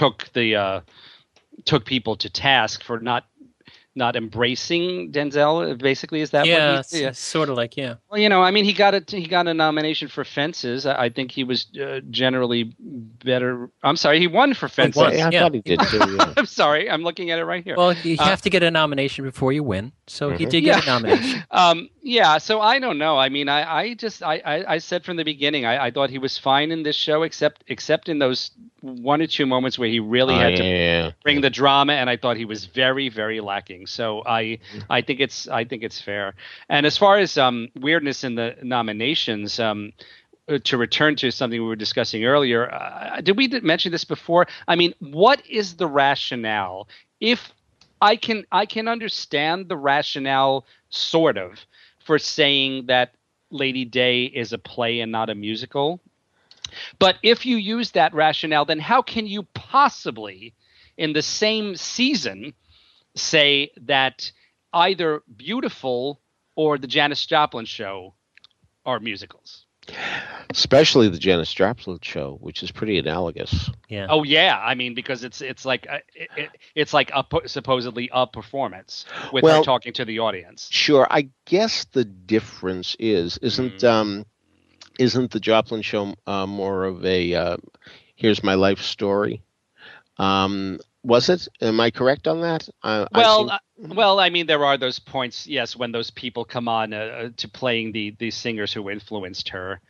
people to task for not embracing Denzel. Basically, is that what he, sort of like Well, I mean, he got a nomination for Fences. I think he was generally better. I'm sorry, he won for Fences. I thought he did too. Yeah. I'm sorry, I'm looking at it right here. Well, you have to get a nomination before you win, so he did get a nomination. So I don't know. I mean, I said from the beginning, I thought he was fine in this show, except in those one or two moments where he really had to bring the drama, and I thought he was very, very lacking. So I think it's fair. And as far as weirdness in the nominations, to return to something we were discussing earlier, did we mention this before? I mean, what is the rationale? If I can understand the rationale, sort of, for saying that Lady Day is a play and not a musical. But if you use that rationale, then how can you possibly, in the same season, say that either Beautiful or the Janis Joplin Show are musicals? Especially the Janis Joplin Show, which is pretty analogous. Yeah. Oh yeah, I mean, because it's like supposedly a performance with her talking to the audience. Sure, I guess the difference isn't the Joplin Show more of a here's my life story? Was it? Am I correct on that? Well, I mean, there are those points, yes, when those people come on to playing the singers who influenced her.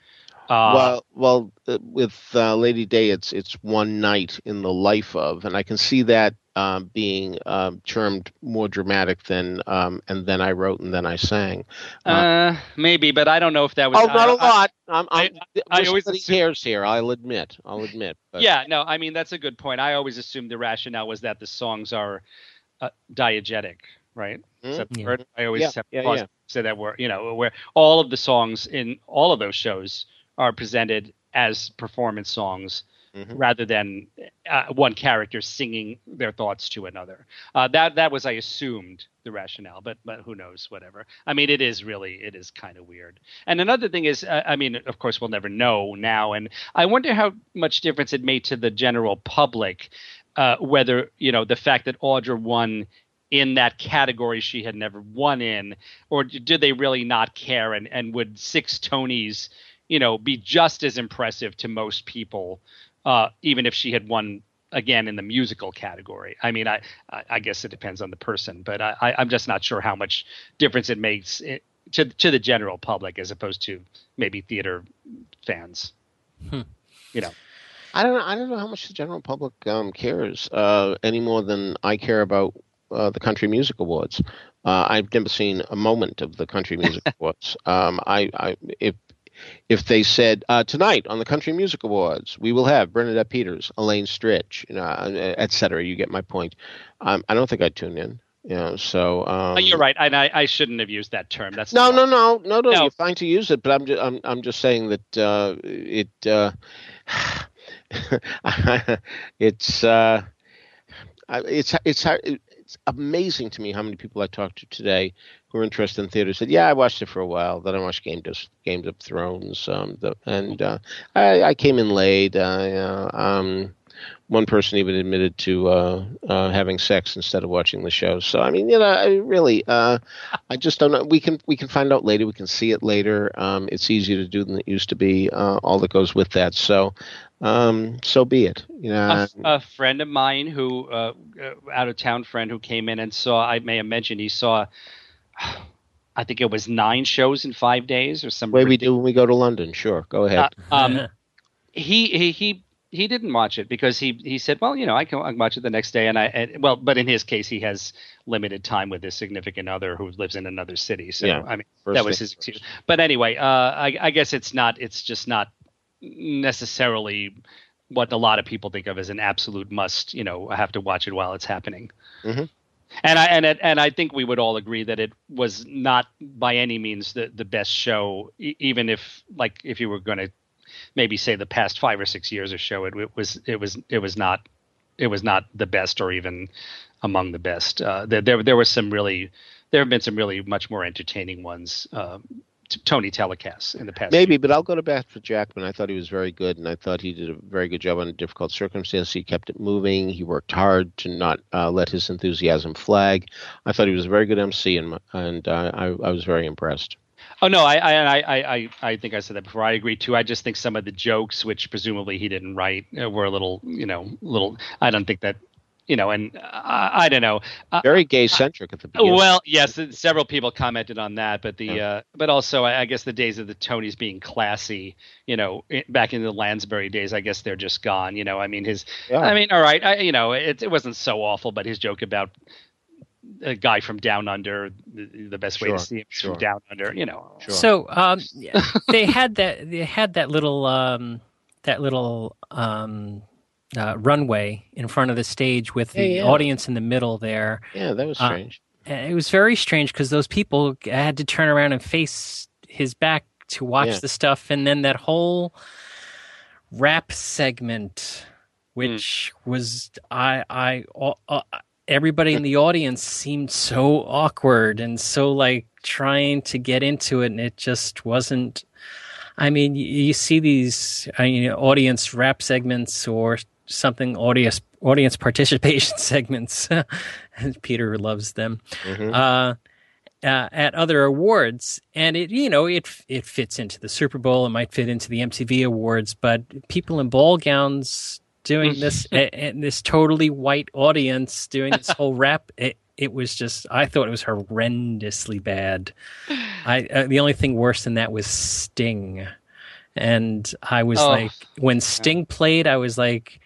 With Lady Day, it's one night in the life of, and I can see that being termed more dramatic than and then I wrote and then I sang. Maybe, but I don't know if that was. Oh, not a lot. I always splitting hairs here. I'll admit. But. Yeah, no, I mean that's a good point. I always assumed the rationale was that the songs are diegetic, right? Mm-hmm. I always say that where all of the songs in all of those shows are presented as performance songs. Mm-hmm. Rather than one character singing their thoughts to another. That was, I assumed, the rationale, but who knows, whatever. I mean, it is kind of weird. And another thing is, I mean, of course, we'll never know now, and I wonder how much difference it made to the general public, whether, the fact that Audra won in that category she had never won in, or did they really not care, and would 6 Tonys, be just as impressive to most people, even if she had won again in the musical category. I mean, I guess it depends on the person, but I'm just not sure how much difference it makes to the general public as opposed to maybe theater fans. I don't know how much the general public cares any more than I care about the Country Music Awards. I've never seen a moment of the Country Music Awards. if they said tonight on the Country Music Awards we will have Bernadette Peters, Elaine Stritch, et cetera. You get my point. I don't think I'd tune in. So you're right, and I shouldn't have used that term. That's no. You're fine to use it, but I'm just saying that it's amazing to me how many people I talked to today who are interested in theater said, "Yeah, I watched it for a while. Then I watched Games of Thrones, I came in late." One person even admitted to having sex instead of watching the show. So I mean, I just don't know. We can find out later. We can see it later. It's easier to do than it used to be. All that goes with that. So be it. A friend of mine who out of town friend who came in and saw. I may have mentioned he saw. I think it was 9 shows in 5 days or something. Way we do when we go to London. Sure, go ahead. He didn't watch it because he said, well, I can watch it the next day. But in his case, he has limited time with his significant other who lives in another city. So, yeah, I mean, that was his excuse. But anyway, I guess it's just not necessarily what a lot of people think of as an absolute must, I have to watch it while it's happening. Mm-hmm. And I think we would all agree that it was not by any means the best show, even if you were going to maybe say the past 5 or 6 years or so, it was not the best or even among the best. There have been some really much more entertaining ones. Tony telecasts in the past. Maybe, but I'll go to bat for Jackman. I thought he was very good, and I thought he did a very good job under difficult circumstances. He kept it moving. He worked hard to not let his enthusiasm flag. I thought he was a very good MC, and I was very impressed. Oh no, I think I said that before. I agree too. I just think some of the jokes, which presumably he didn't write, were a little. I don't think that. And I don't know. Very gay-centric at the beginning. Well, yes, several people commented on that, but but also I guess the days of the Tonys being classy, back in the Lansbury days, I guess they're just gone. I mean all right, it wasn't so awful, but his joke about a guy from down under, the best way to see him from down under, Sure. So they had that little runway in front of the stage with the audience in the middle there. Yeah, that was strange. It was very strange because those people had to turn around and face his back to watch the stuff, and then that whole rap segment, which was everybody in the audience seemed so awkward and so trying to get into it, and it just wasn't. I mean, you see these audience rap segments or something, audience participation segments. Peter loves them. Mm-hmm. At other awards, and it fits into the Super Bowl. It might fit into the MTV Awards, but people in ball gowns doing this, and this totally white audience doing this whole rap. It was just, I thought it was horrendously bad. The only thing worse than that was Sting. And I was when Sting played, I was like,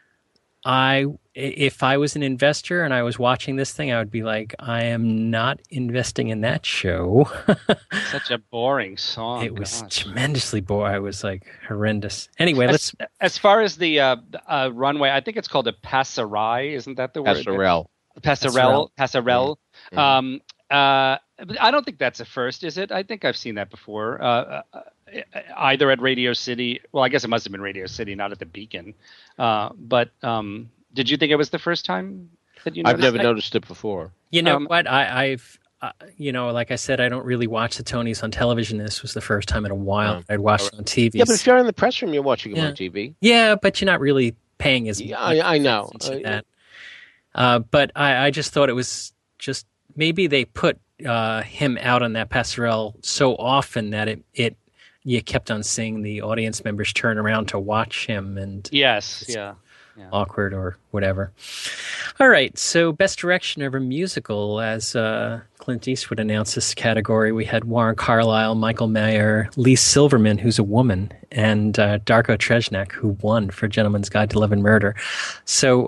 if I was an investor and I was watching this thing, I would be like, I am not investing in that show. Such a boring song. It was tremendously boring. I was like, horrendous. Anyway, as far as the runway, I think it's called a passerai. Isn't that the word? Passerelle. Passerelle. Mm-hmm. I don't think that's a first, is it? I think I've seen that before. Either at Radio City. Well, I guess it must have been Radio City, not at the Beacon. But did you think it was the first time that you noticed? I've never noticed it before. You know what? I've like I said, I don't really watch the Tonys on television. This was the first time in a while I'd watched it on TV. Yeah, but if you're in the press room, you're watching them on TV. Yeah, but you're not really paying as much. Yeah, I know. That. But I just thought it was just maybe they put him out on that passerelle so often that you kept on seeing the audience members turn around to watch him, and awkward or whatever. All right, so best direction of a musical, as Clint Eastwood announced this category, we had Warren Carlyle, Michael Mayer, Lee Silverman, who's a woman, and Darko Tresnak, who won for Gentleman's Guide to Love and Murder. So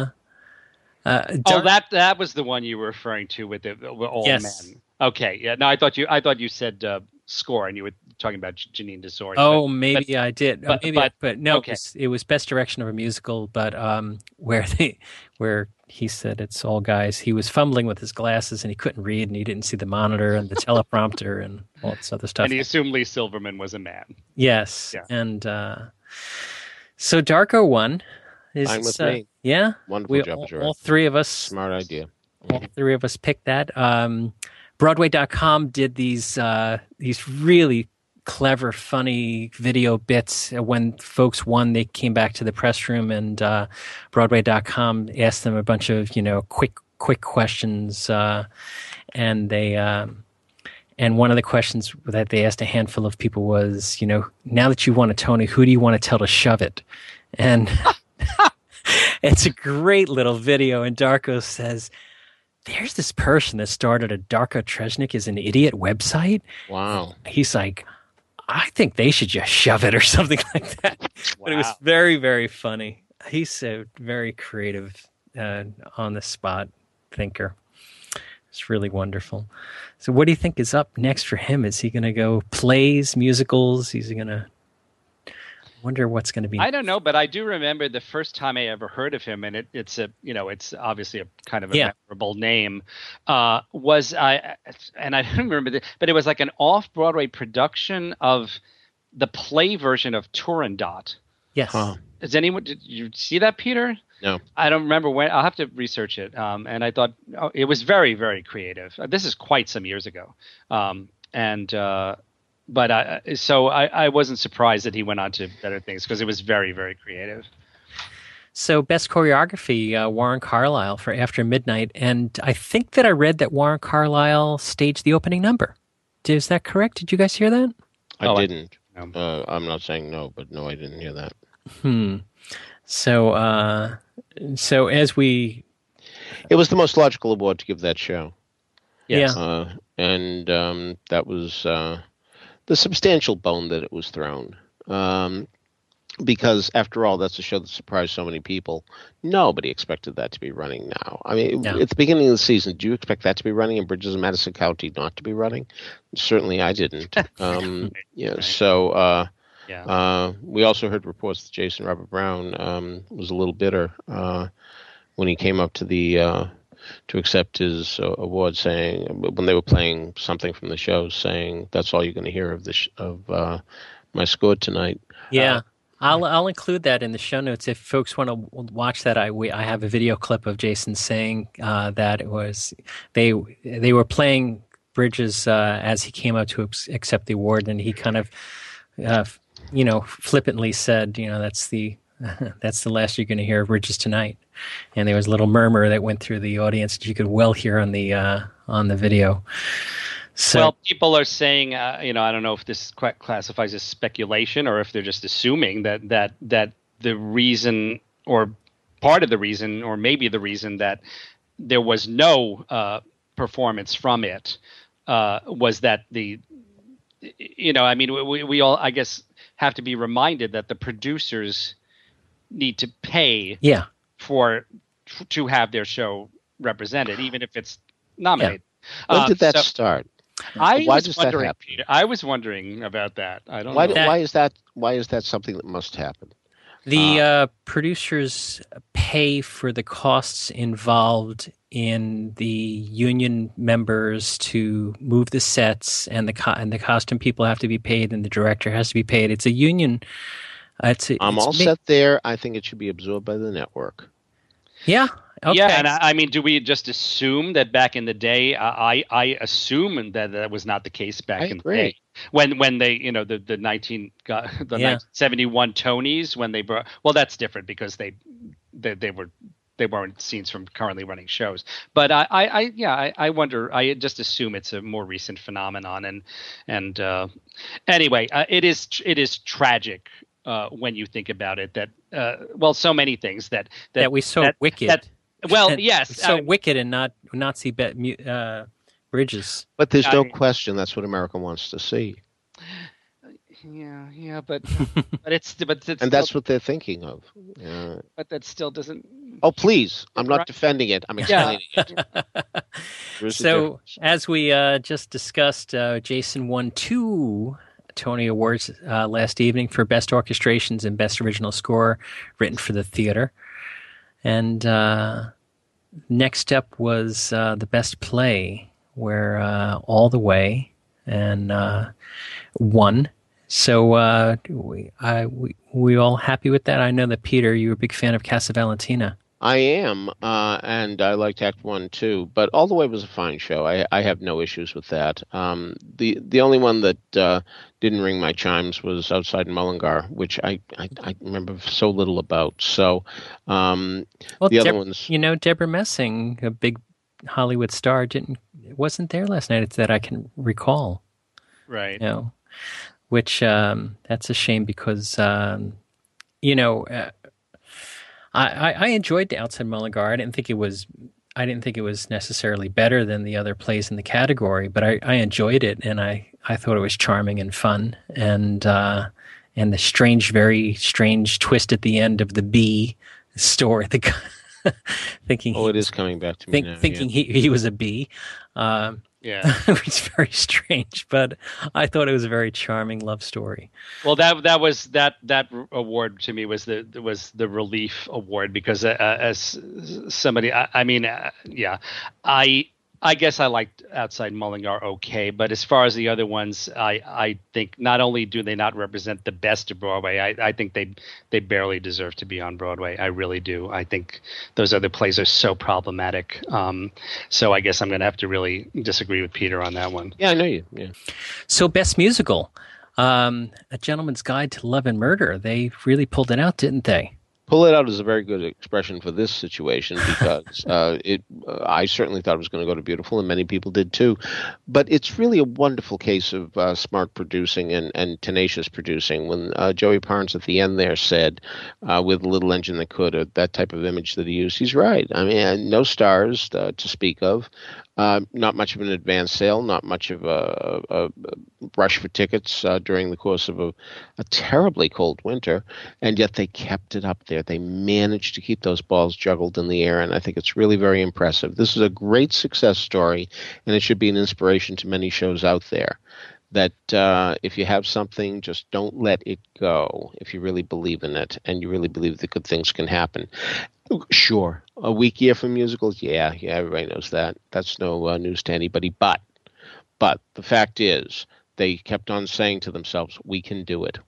that was the one you were referring to with the old man. Okay, yeah. No, I thought you said score, and you were talking about Janine DeSource. Oh, maybe I did. But no, okay. it was best direction of a musical. But where he said it's all guys. He was fumbling with his glasses and he couldn't read and he didn't see the monitor and the teleprompter and all this other stuff. And he assumed Lee Silverman was a man. Yes, Yeah. and so Darko won. Fine with me. Yeah, Wonderful job, Gerard. all three of us. Smart idea. All three of us picked that. Broadway.com did these really clever, funny video bits. When folks won, they came back to the press room, and Broadway.com asked them a bunch of quick questions, and they and one of the questions that they asked a handful of people was, now that you won a Tony, who do you want to tell to shove it? And it's a great little video, and Darko says, there's this person that started a Darko Tresnik is an idiot website. Wow. He's like, I think they should just shove it or something like that. Wow. But it was very, very funny. He's a very creative, on the spot thinker. It's really wonderful. So what do you think is up next for him? Is he going to go plays, musicals? Is he going to... wonder what's going to be. I don't know, but I do remember the first time I ever heard of him, and it's obviously a kind of a memorable name. And I don't remember but it was like an off-Broadway production of the play version of Turandot. Yes. Huh. Did you see that, Peter? No. I don't remember when. I'll have to research it. And I thought it was very, very creative. This is quite some years ago. But I wasn't surprised that he went on to better things because it was very, very creative. So best choreography, Warren Carlyle for After Midnight. And I think that I read that Warren Carlyle staged the opening number. Is that correct? Did you guys hear that? I didn't. No. I'm not saying no, but no, I didn't hear that. So as we... It was the most logical award to give that show. Yes. Yeah. And that was... the substantial bone that it was thrown. Because, after all, that's a show that surprised so many people. Nobody expected that to be running now. I mean, No. At the beginning of the season, do you expect that to be running and Bridges of Madison County not to be running? Certainly I didn't. Right. So Yeah. we also heard reports that Jason Robert Brown was a little bitter when he came up to the... to accept his award, saying when they were playing something from the show, saying that's all you're going to hear of my score tonight. Yeah. I'll include that in the show notes if folks want to watch that. I have a video clip of Jason saying that it was they were playing Bridges as he came up to accept the award, and he kind of flippantly said, that's the last you're going to hear of Bridges tonight. And there was a little murmur that went through the audience that you could well hear on the video. So, well, people are saying, I don't know if this classifies as speculation or if they're just assuming that the reason, or part of the reason, or maybe the reason that there was no performance from it was that we all, I guess, have to be reminded that the producers need to pay to have their show represented, even if it's nominated. Yeah. When did that start? Why does was that wondering. happen? I was wondering about that. I don't know. Why is that something that must happen? The producers pay for the costs involved in the union members to move the sets, and the costume people have to be paid, and the director has to be paid. It's a union. I'm all set there. I think it should be absorbed by the network. Yeah. Okay. Yeah, and I mean, do we just assume that back in the day? I assume that was not the case back in the day when they, the 1971 Tonys, when they brought. Well, that's different because they weren't scenes from currently running shows. But I wonder. I just assume it's a more recent phenomenon. And anyway, it is tragic when you think about it. That so many things that we so wicked. Well, yes. So wicked and not see Bridges. But there's no question that's what America wants to see. Yeah, but it's and that's what they're thinking of. But that still doesn't. Oh, please! I'm not defending it. I'm explaining it. So, as we just discussed, Jason won 2 Tony Awards last evening for Best Orchestrations and Best Original Score written for the theater. And next up was the Best Play, where All the Way and won. So we all happy with that? I know that, Peter, you're a big fan of Casa Valentina. I am, and I liked Act 1 too, but All the Way was a fine show. I have no issues with that. The only one that didn't ring my chimes was Outside Mullingar, which I remember so little about. So the other ones... Deborah Messing, a big Hollywood star, wasn't there last night. It's that I can recall. Right. Which that's a shame because, I enjoyed the Outside Mullingar. I didn't think it was necessarily better than the other plays in the category, but I enjoyed it, and I thought it was charming and fun, and the very strange twist at the end of the bee story. Thinking, it is coming back to me now. Thinking he was a bee. Yeah, it was very strange, but I thought it was a very charming love story. Well, that award to me was the relief award because as somebody, I guess I liked Outside Mullingar okay, but as far as the other ones, I think not only do they not represent the best of Broadway, I think they barely deserve to be on Broadway. I really do. I think those other plays are so problematic. So I guess I'm going to have to really disagree with Peter on that one. Yeah, I know you. Yeah. So Best Musical, A Gentleman's Guide to Love and Murder. They really pulled it out, didn't they? Pull it out is a very good expression for this situation because I certainly thought it was going to go to beautiful, and many people did too. But it's really a wonderful case of smart producing and tenacious producing. When Joey Parnes at the end there said, with a little engine that could, or that type of image that he used, he's right. I mean, no stars to speak of. Not much of an advance sale, not much of a rush for tickets during the course of a terribly cold winter, and yet they kept it up there. They managed to keep those balls juggled in the air, and I think it's really very impressive. This is a great success story, and it should be an inspiration to many shows out there. That if you have something, just don't let it go if you really believe in it and you really believe that good things can happen. Sure, a weak year for musicals, yeah, everybody knows that. That's no news to anybody. But the fact is, they kept on saying to themselves, "We can do it,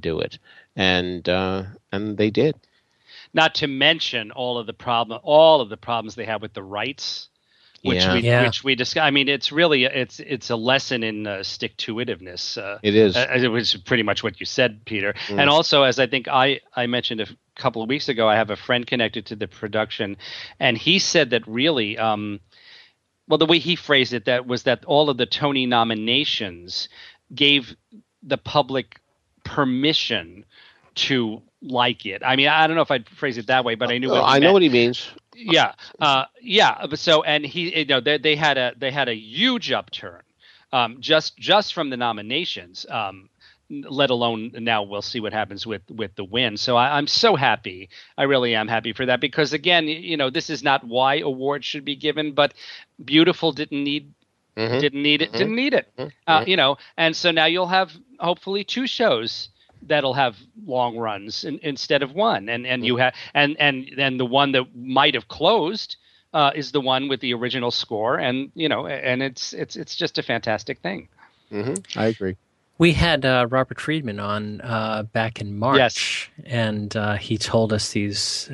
and they did. Not to mention all of the problems they have with the rights. Which we discussed. I mean, it's really it's a lesson in stick-to-itiveness. It is. It was pretty much what you said, Peter. Mm. And also, as I think I mentioned a couple of weeks ago, I have a friend connected to the production, and he said that really, the way he phrased it, that all of the Tony nominations gave the public permission to like it. I mean, I don't know if I'd phrase it that way, but I knew. I know what he means. Yeah. So, and he, they had a huge upturn, just from the nominations. Let alone now we'll see what happens with the win. So I'm so happy. I really am happy for that because again, this is not why awards should be given, but Beautiful didn't need it. And so now you'll have hopefully two shows that'll have long runs instead of one, and you have and the one that might have closed is the one with the original score, and it's just a fantastic thing. Mm-hmm. I agree. We had Robert Friedman on back in March, yes. And he told us these.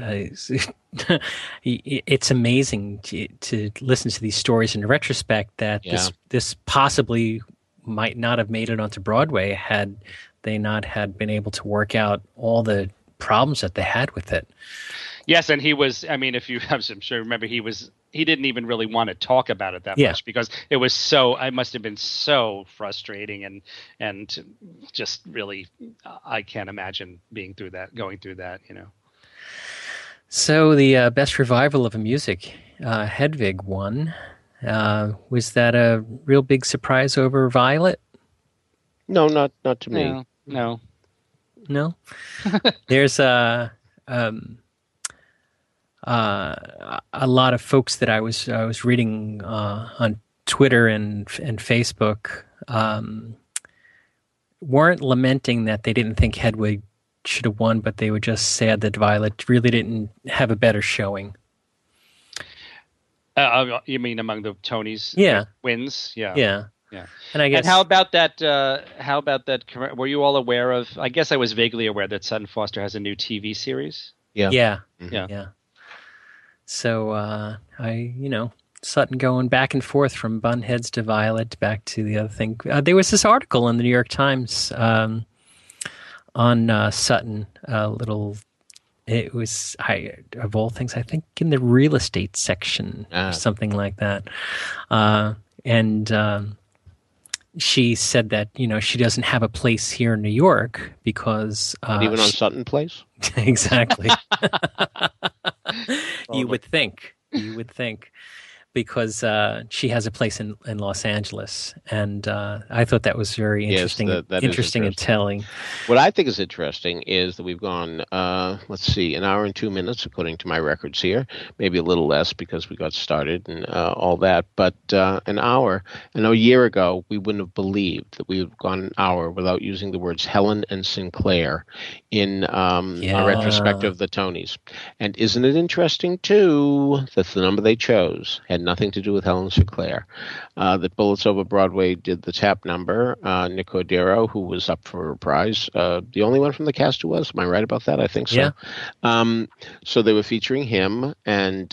It's amazing to listen to these stories in retrospect that this possibly might not have made it onto Broadway had they not had been able to work out all the problems that they had with it. Yes, and he was. I mean, if you have some, sure remember he didn't even really want to talk about it that much because it was so. I must have been so frustrating and just really. I can't imagine going through that. So the best revival of a music, Hedwig won. Was that a real big surprise over Violet? No, not to me. No. There's a lot of folks that I was reading on Twitter and Facebook weren't lamenting that they didn't think Hedwig should have won, but they were just sad that Violet really didn't have a better showing. You mean among the Tonys? Yeah. Wins? Yeah. Yeah. Yeah. And I guess. And how about that? Were you all aware of? I guess I was vaguely aware that Sutton Foster has a new TV series. Yeah. Yeah. Yeah. Yeah. So Sutton going back and forth from Bunheads to Violet back to the other thing. There was this article in the New York Times on Sutton. It was, of all things, I think in the real estate section or something like that. And she said that, she doesn't have a place here in New York because... even on Sutton Place? Exactly. You would think. Because she has a place in Los Angeles, and I thought that was very interesting. Yes, that is interesting and telling. What I think is interesting is that we've gone, let's see, an hour and 2 minutes, according to my records here. Maybe a little less because we got started and all that, but an hour. And a year ago, we wouldn't have believed that we would have gone an hour without using the words Helen and Sinclair in our retrospective of the Tonys. And isn't it interesting, too, that the number they chose had nothing to do with Helen Sinclair. That Bullets Over Broadway did the tap number. Nick Cordero, who was up for a prize, the only one from the cast who was. Am I right about that? I think so. Yeah. So they were featuring him, and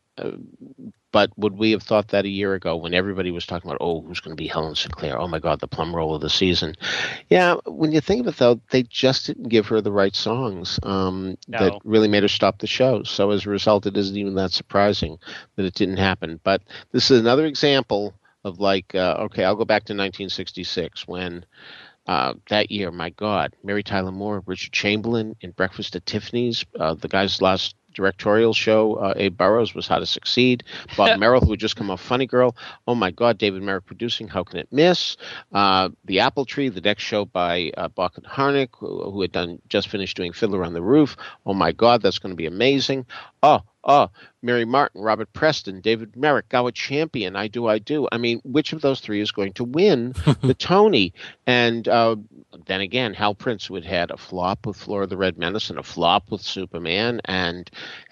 but would we have thought that a year ago when everybody was talking about, who's going to be Helen Sinclair? Oh, my God, the plum roll of the season. Yeah, when you think of it, though, they just didn't give her the right songs that really made her stop the show. So as a result, it isn't even that surprising that it didn't happen. But this is another example of I'll go back to 1966 when that year, my God, Mary Tyler Moore, Richard Chamberlain in Breakfast at Tiffany's, the guy's last directorial show, Abe Burrows, was How to Succeed. Bob Merrill, who had just come off Funny Girl. Oh, my God, David Merrick producing How Can It Miss? The Apple Tree, the next show by Bach and Harnick, who had just finished doing Fiddler on the Roof. Oh, my God, that's going to be amazing. Mary Martin, Robert Preston, David Merrick, Gower Champion, I Do, I Do. I mean, which of those three is going to win the Tony? And then again, Hal Prince, who had a flop with Flora the Red Menace and a flop with Superman, and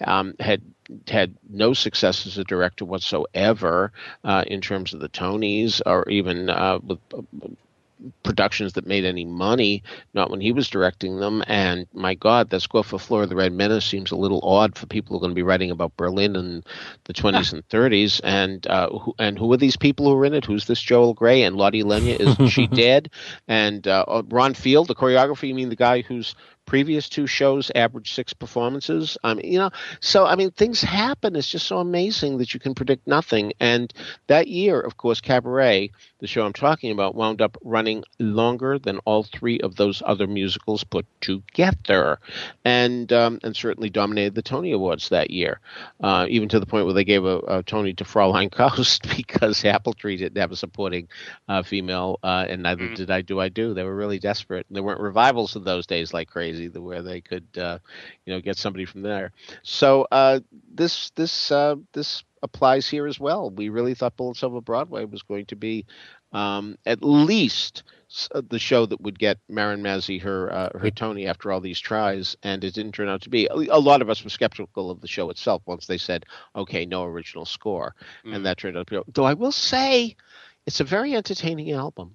had no success as a director whatsoever in terms of the Tonys, or even with productions that made any money, not when he was directing them. And my God, that score for Flora the Red Menace seems a little odd for people who are going to be writing about Berlin in the 20s and 30s. And who are these people who are in it? Who's this Joel Grey? And Lottie Lenya, isn't she dead? And Ron Field, the choreographer, you mean the guy whose previous two shows averaged 6 performances? Things happen. It's just so amazing that you can predict nothing. And that year, of course, Cabaret, the show I'm talking about, wound up running longer than all 3 of those other musicals put together, and certainly dominated the Tony Awards that year, even to the point where they gave a Tony to Fraulein Faust because Apple Tree didn't have a supporting female, and neither did I Do. They were really desperate. There weren't revivals in those days like crazy where they could get somebody from there. So this applies here as well. We really thought Bullets Over Broadway was going to be at least the show that would get Marin Mazzie her Tony after all these tries, and it didn't turn out to be. A lot of us were skeptical of the show itself once they said, okay, no original score, and that turned out to be. Though I will say, it's a very entertaining album.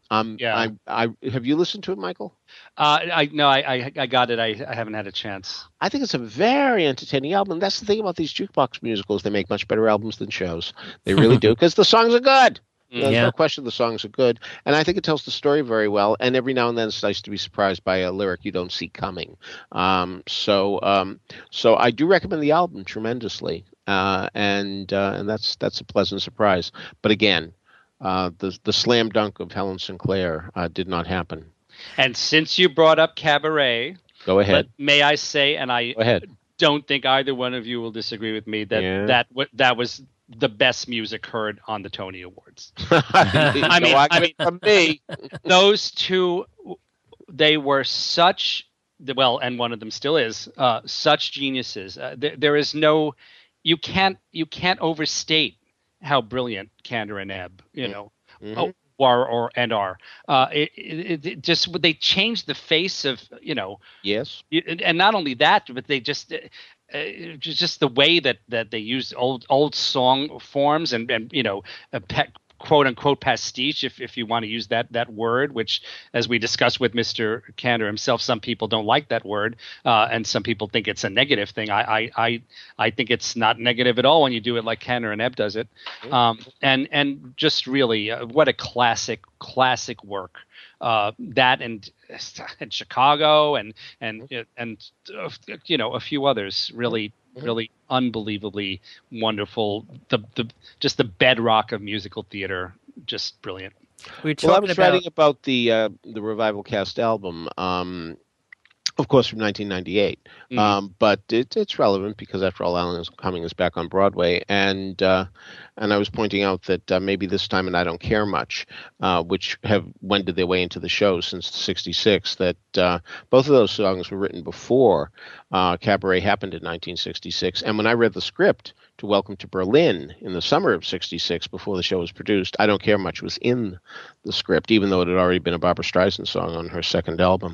Have you listened to it, Michael? I got it. I haven't had a chance. I think it's a very entertaining album. That's the thing about these jukebox musicals. They make much better albums than shows. They really do, because the songs are good. There's no question the songs are good. And I think it tells the story very well. And every now and then it's nice to be surprised by a lyric you don't see coming. So I do recommend the album tremendously. And that's a pleasant surprise. But again, the slam dunk of Helen Sinclair did not happen. And since you brought up Cabaret, go ahead. May I say, and I don't think either one of you will disagree with me, that was the best music heard on the Tony Awards. I mean, from me, those two, they were such, and one of them still is, such geniuses. There is no, you can't overstate how brilliant Kander and Ebb, War or and are. It just they changed the face of Yes. and not only that, but they just the way that they use old song forms and quote unquote pastiche, if you want to use that word, which, as we discussed with Mr. Cantor himself, some people don't like that word, and some people think it's a negative thing. I think it's not negative at all when you do it like Cantor and Ebb does it, and just really what a classic work. That and Chicago and a few others really unbelievably wonderful. Just the bedrock of musical theater, just brilliant. I was writing about the Revival Cast album, of course, from 1998. But it's relevant because, after all, Alan is Coming is back on Broadway, and I was pointing out that maybe This Time and I Don't Care Much, which have wended their way into the show since '66, that both of those songs were written before Cabaret happened in 1966. And when I read the script to Welcome to Berlin in the summer of '66, before the show was produced, I Don't Care Much was in the script, even though it had already been a Barbra Streisand song on her second album.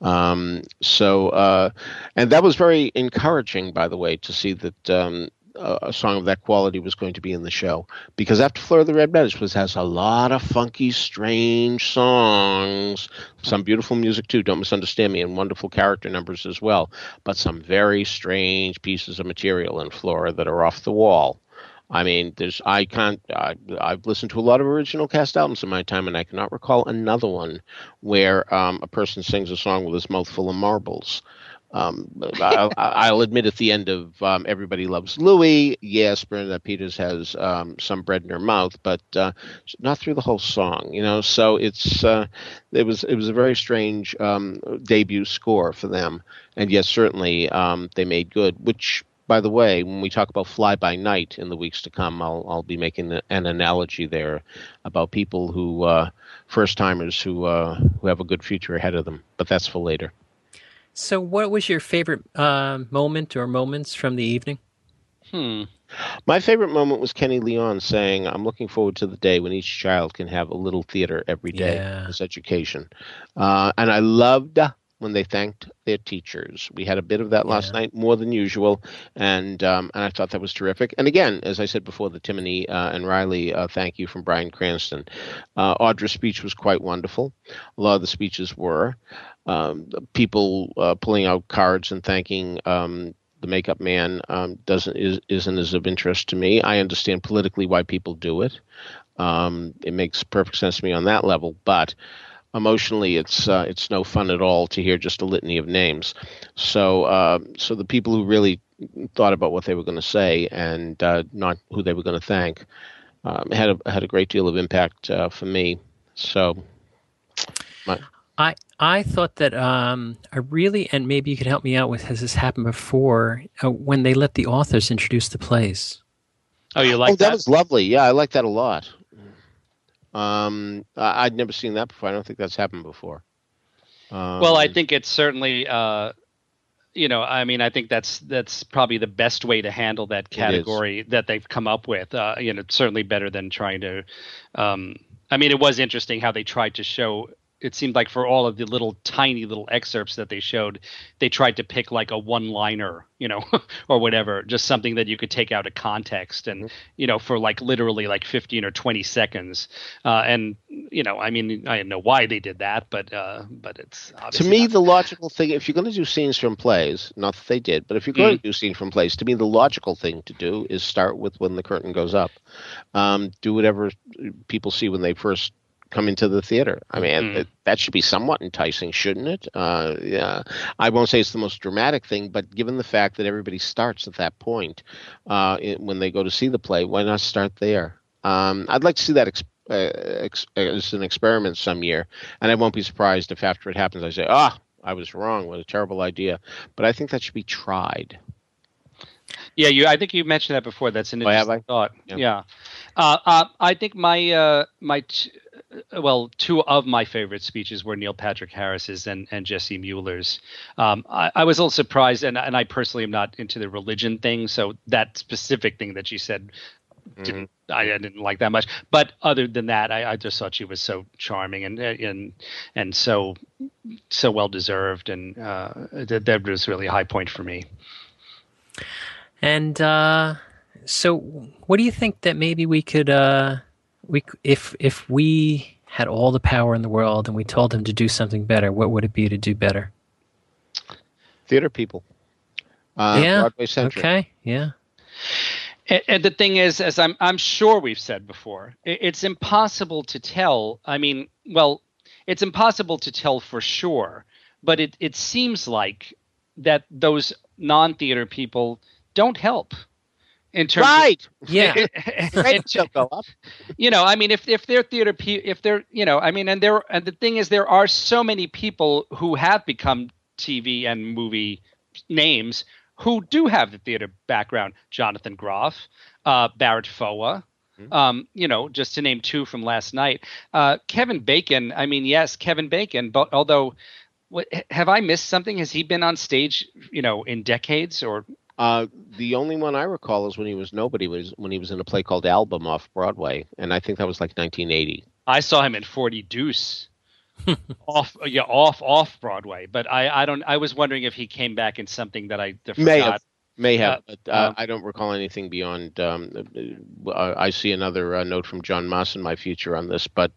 And that was very encouraging, by the way, to see that a song of that quality was going to be in the show, because After Fleur of the Red Meadows has a lot of funky, strange songs, some beautiful music too, don't misunderstand me, and wonderful character numbers as well, but some very strange pieces of material in Flora that are off the wall. I mean, I've listened to a lot of original cast albums in my time, and I cannot recall another one where a person sings a song with his mouth full of marbles. I'll admit at the end of Everybody Loves Louie, yes, Bernadette Peters has some bread in her mouth, but not through the whole song, So it was a very strange debut score for them, and yes, certainly they made good. Which, by the way, when we talk about Fly By Night in the weeks to come, I'll be making an analogy there about people who first timers who have a good future ahead of them, but that's for later. So what was your favorite moment or moments from the evening? My favorite moment was Kenny Leon saying, "I'm looking forward to the day when each child can have a little theater every day as education." And I loved when they thanked their teachers. We had a bit of that last night, more than usual, and I thought that was terrific. And again, as I said before, the Timony and Riley thank you from Bryan Cranston. Audra's speech was quite wonderful. A lot of the speeches were. People pulling out cards and thanking the Makeup Man isn't as of interest to me. I understand politically why people do it. It makes perfect sense to me on that level, but emotionally, it's no fun at all to hear just a litany of names. So the people who really thought about what they were going to say and not who they were going to thank had a great deal of impact for me. So. I thought that I really, and maybe you could help me out with, has this happened before, when they let the authors introduce the plays? Oh, you like that? That was lovely. Yeah, I like that a lot. I'd never seen that before. I don't think that's happened before. Well, I think it's certainly, I think that's probably the best way to handle that category that they've come up with. Certainly better than trying to. It was interesting how they tried to show. It seemed like for all of the tiny little excerpts that they showed, they tried to pick like a one-liner, or whatever, just something that you could take out of context and, for like literally like 15 or 20 seconds. I don't know why they did that, but it's obviously to me, the logical thing, if you're going to do scenes from plays, not that they did, but if you're going to do scenes from plays, to me, the logical thing to do is start with when the curtain goes up. Do whatever people see when they first come into the theater. I mean, that should be somewhat enticing, shouldn't it? Yeah, I won't say it's the most dramatic thing, but given the fact that everybody starts at that point when they go to see the play, why not start there? I'd like to see that as an experiment some year, and I won't be surprised if after it happens I say, I was wrong, what a terrible idea. But I think that should be tried. Yeah, I think you mentioned that before. That's an interesting thought. Yeah. I think two of my favorite speeches were Neil Patrick Harris's and Jesse Mueller's. I was a little surprised, and I personally am not into the religion thing, so that specific thing that you said I didn't like that much. But other than that, I just thought she was so charming and so well deserved, and that was really a high point for me. And so, what do you think that maybe we could, if we had all the power in the world and we told them to do something better, what would it be to do better? Theater people. Yeah. Broadway centric. Okay. Yeah. And the thing is, as I'm sure we've said before, it's impossible to tell. I mean, well, it's impossible to tell for sure, but it seems like that those non-theater people don't help in terms Right. Yeah. Rates don't go up. I mean, if they're theater if they're, I mean, and the thing is, there are so many people who have become TV and movie names who do have the theater background. Jonathan Groff, Barrett Foa, just to name two from last night. Kevin Bacon, I mean, yes, Kevin Bacon, but although, have I missed something? Has he been on stage, in decades or? The only one I recall is when he was nobody, when he was in a play called Album off Broadway, and I think that was like 1980. I saw him in 40 Deuce. off Broadway, but I was wondering if he came back in something that I forgot. May have, but I don't recall anything beyond. I see another note from John Moss in my future on this, but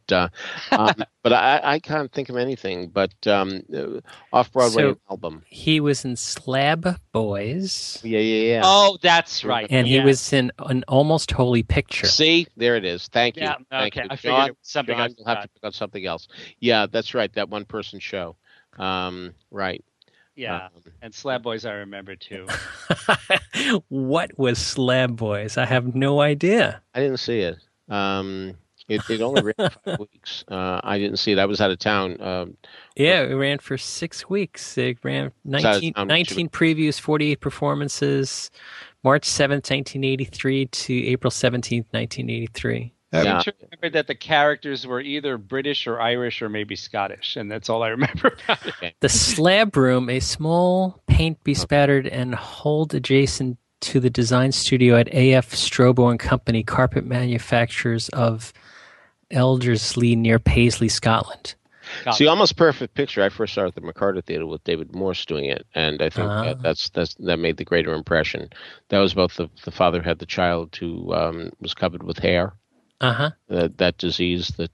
I can't think of anything. But off Broadway album, he was in Slab Boys. Yeah. Oh, that's right. And he was in an Almost Holy Picture. See, there it is. Thank you. Yeah, Thank okay. you. I figured it was something John, else. you'll have to pick on something else. Yeah, that's right. That one person show. Right. Yeah, and Slab Boys I remember too. What was Slab Boys? I have no idea. I didn't see it. It only ran 5 weeks. I didn't see it. I was out of town. Yeah, it ran for 6 weeks. It ran 19 previews, 48 performances, March 7th, 1983 to April 17th, 1983. I remember that the characters were either British or Irish or maybe Scottish, and that's all I remember about it. The Slab Room, a small paint-bespattered and hold adjacent to the design studio at A.F. Strobo and Company, carpet manufacturers of Elderslie near Paisley, Scotland. See, almost perfect picture. I first saw it at the McCarter Theater with David Morse doing it, and I think that made the greater impression. That was about the father had the child who was covered with hair. That disease that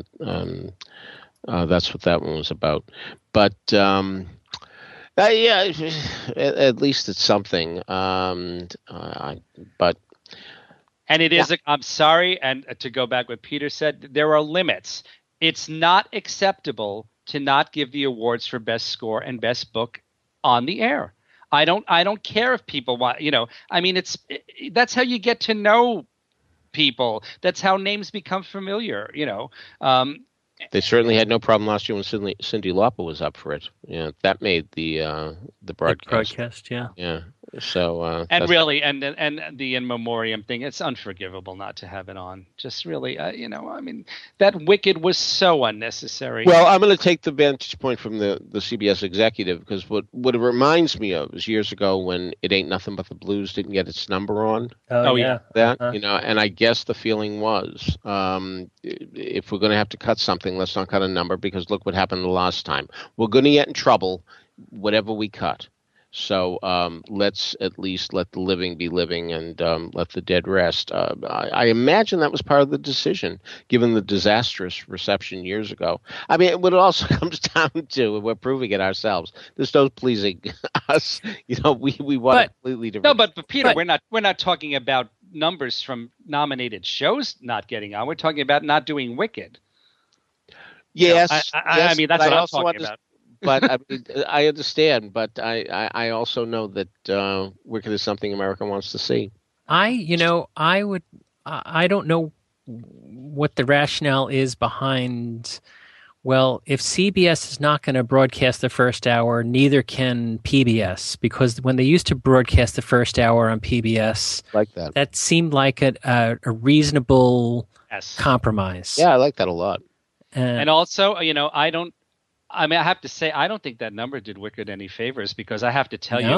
that's what that one was about. But yeah, at least it's something. And it is. I'm sorry, and to go back what Peter said, there are limits. It's not acceptable to not give the awards for best score and best book on the air. I don't care if people want. I mean, that's how you get to know people. That's how names become familiar. They certainly had no problem last year when Cyndi Lauper was up for it. Yeah, that made the broadcast. Yeah. So and really, and the in memoriam thing, it's unforgivable not to have it on. Just really, I mean, that Wicked was so unnecessary. Well, I'm going to take the vantage point from the CBS executive, because what it reminds me of is years ago when It Ain't Nothing But the Blues didn't get its number on. Oh yeah. That and I guess the feeling was, if we're going to have to cut something, let's not cut a number, because look what happened the last time. We're going to get in trouble, whatever we cut. So let's at least let the living be living and let the dead rest. I imagine that was part of the decision, given the disastrous reception years ago. I mean, what it also comes down to, and we're proving it ourselves, there's no pleasing us. We want a completely different. No, but Peter, we're not talking about numbers from nominated shows not getting on. We're talking about not doing Wicked. Yes, I mean, that's what I'm talking about. But I understand, but I also know that Wicked is something America wants to see. I don't know what the rationale is behind. Well, if CBS is not going to broadcast the first hour, neither can PBS, because when they used to broadcast the first hour on PBS, like that seemed like a reasonable compromise. Yeah, I like that a lot. And also, I have to say, I don't think that number did Wicked any favors, because I have to tell you,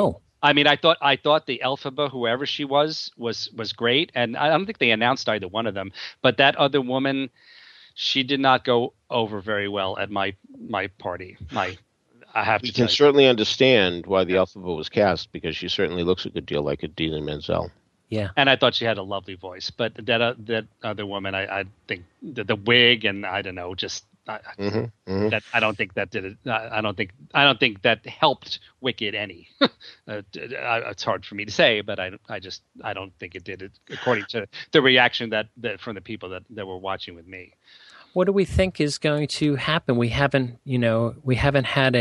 I mean, I thought the Elphaba, whoever she was great, and I don't think they announced either one of them. But that other woman, she did not go over very well at my party. I have to. You can certainly understand why the Elphaba was cast, because she certainly looks a good deal like Idina Menzel. Yeah, and I thought she had a lovely voice, but that other woman, I think the wig, and I don't know, just that I don't think that did it. I don't think that helped Wicked any. It's hard for me to say, but I don't think it did it according to the reaction that from the people that were watching with me. What do we think is going to happen? We haven't had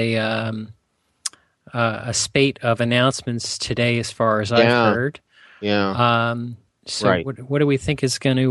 a spate of announcements today, as far as I've heard. Yeah. So right. What do we think is going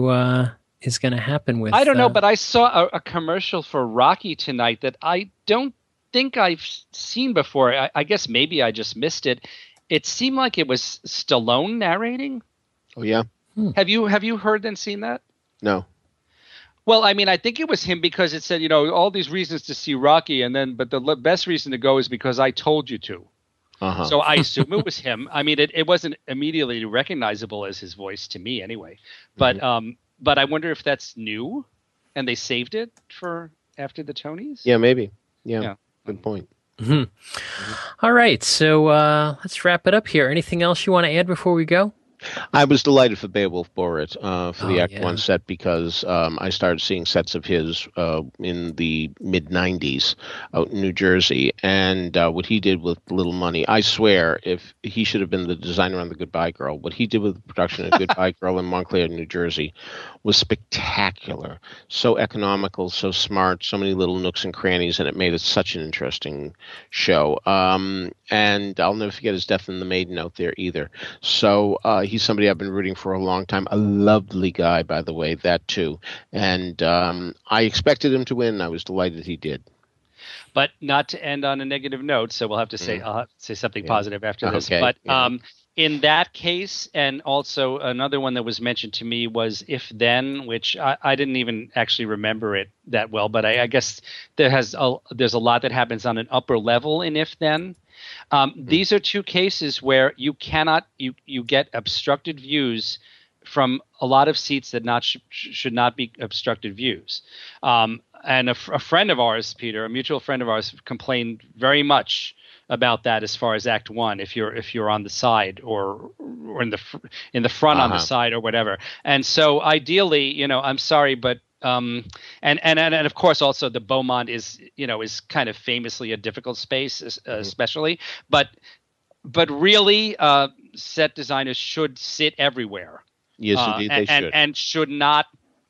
to happen with? I don't know, but I saw a commercial for Rocky tonight that I don't think I've seen before. I guess maybe I just missed it. It seemed like it was Stallone narrating. Oh yeah. Have you heard and seen that? No. Well, I mean, I think it was him, because it said, all these reasons to see Rocky, but the best reason to go is because I told you to. Uh-huh. So I assume it was him. I mean, it wasn't immediately recognizable as his voice to me anyway. But but I wonder if that's new and they saved it for after the Tonys? Yeah, maybe. Yeah. Good point. Mm-hmm. All right. So let's wrap it up here. Anything else you want to add before we go? I was delighted for Beowulf Borat for the Act 1 set, because I started seeing sets of his in the mid-'90s out in New Jersey, and what he did with little money, I swear, if he should have been the designer on The Goodbye Girl, what he did with the production of Goodbye Girl in Montclair, New Jersey was spectacular. So economical, so smart, so many little nooks and crannies, and it made it such an interesting show. And I'll never forget his Death in the Maiden out there either. So he's somebody I've been rooting for a long time. A lovely guy, by the way, that too. And I expected him to win. I was delighted he did. But not to end on a negative note, so we'll have to say I'll have to say something positive after this. Okay. But in that case, and also another one that was mentioned to me was If Then, which I didn't even actually remember it that well, but I guess there's a lot that happens on an upper level in If Then. These are two cases where you get obstructed views from a lot of seats that should not be obstructed views. And a friend of ours, Peter, a mutual friend of ours, complained very much about that as far as Act 1, if you're on the side or in the front on the side or whatever. And so ideally, I'm sorry, but and of course also the Beaumont is kind of famously a difficult space, especially, but really set designers should sit everywhere. Yes, indeed, they should. And should not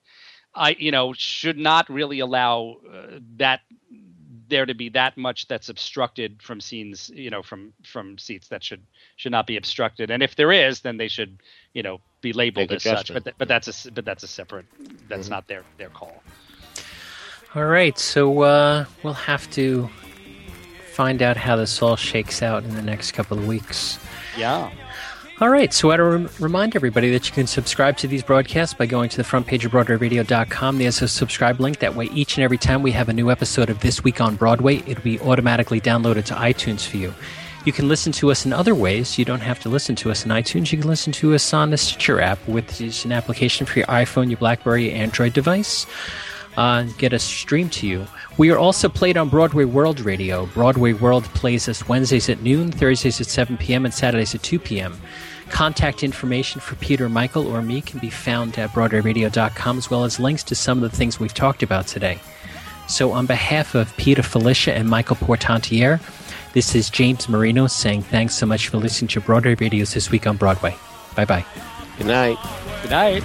really allow that there to be that much that's obstructed from scenes, from seats that should not be obstructed. And if there is, then they should, be labeled as such. But that's a separate. That's not their call. All right, so we'll have to find out how this all shakes out in the next couple of weeks. Yeah. All right, so I want to remind everybody that you can subscribe to these broadcasts by going to the front page of BroadwayRadio.com. There's a subscribe link. That way, each and every time we have a new episode of This Week on Broadway, it'll be automatically downloaded to iTunes for you. You can listen to us in other ways. You don't have to listen to us in iTunes. You can listen to us on the Stitcher app, which is an application for your iPhone, your BlackBerry, Android device. Get us streamed to you. We are also played on Broadway World Radio. Broadway World plays us Wednesdays at noon, Thursdays at 7 p.m., and Saturdays at 2 p.m. Contact information for Peter, Michael, or me can be found at BroadwayRadio.com, as well as links to some of the things we've talked about today. So on behalf of Peter, Felicia, and Michael Portantiere, this is James Marino saying thanks so much for listening to Broadway Radio's This Week on Broadway. Bye-bye. Good night. Good night.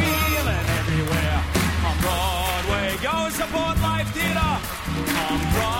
Support Life Theatre on Broadway.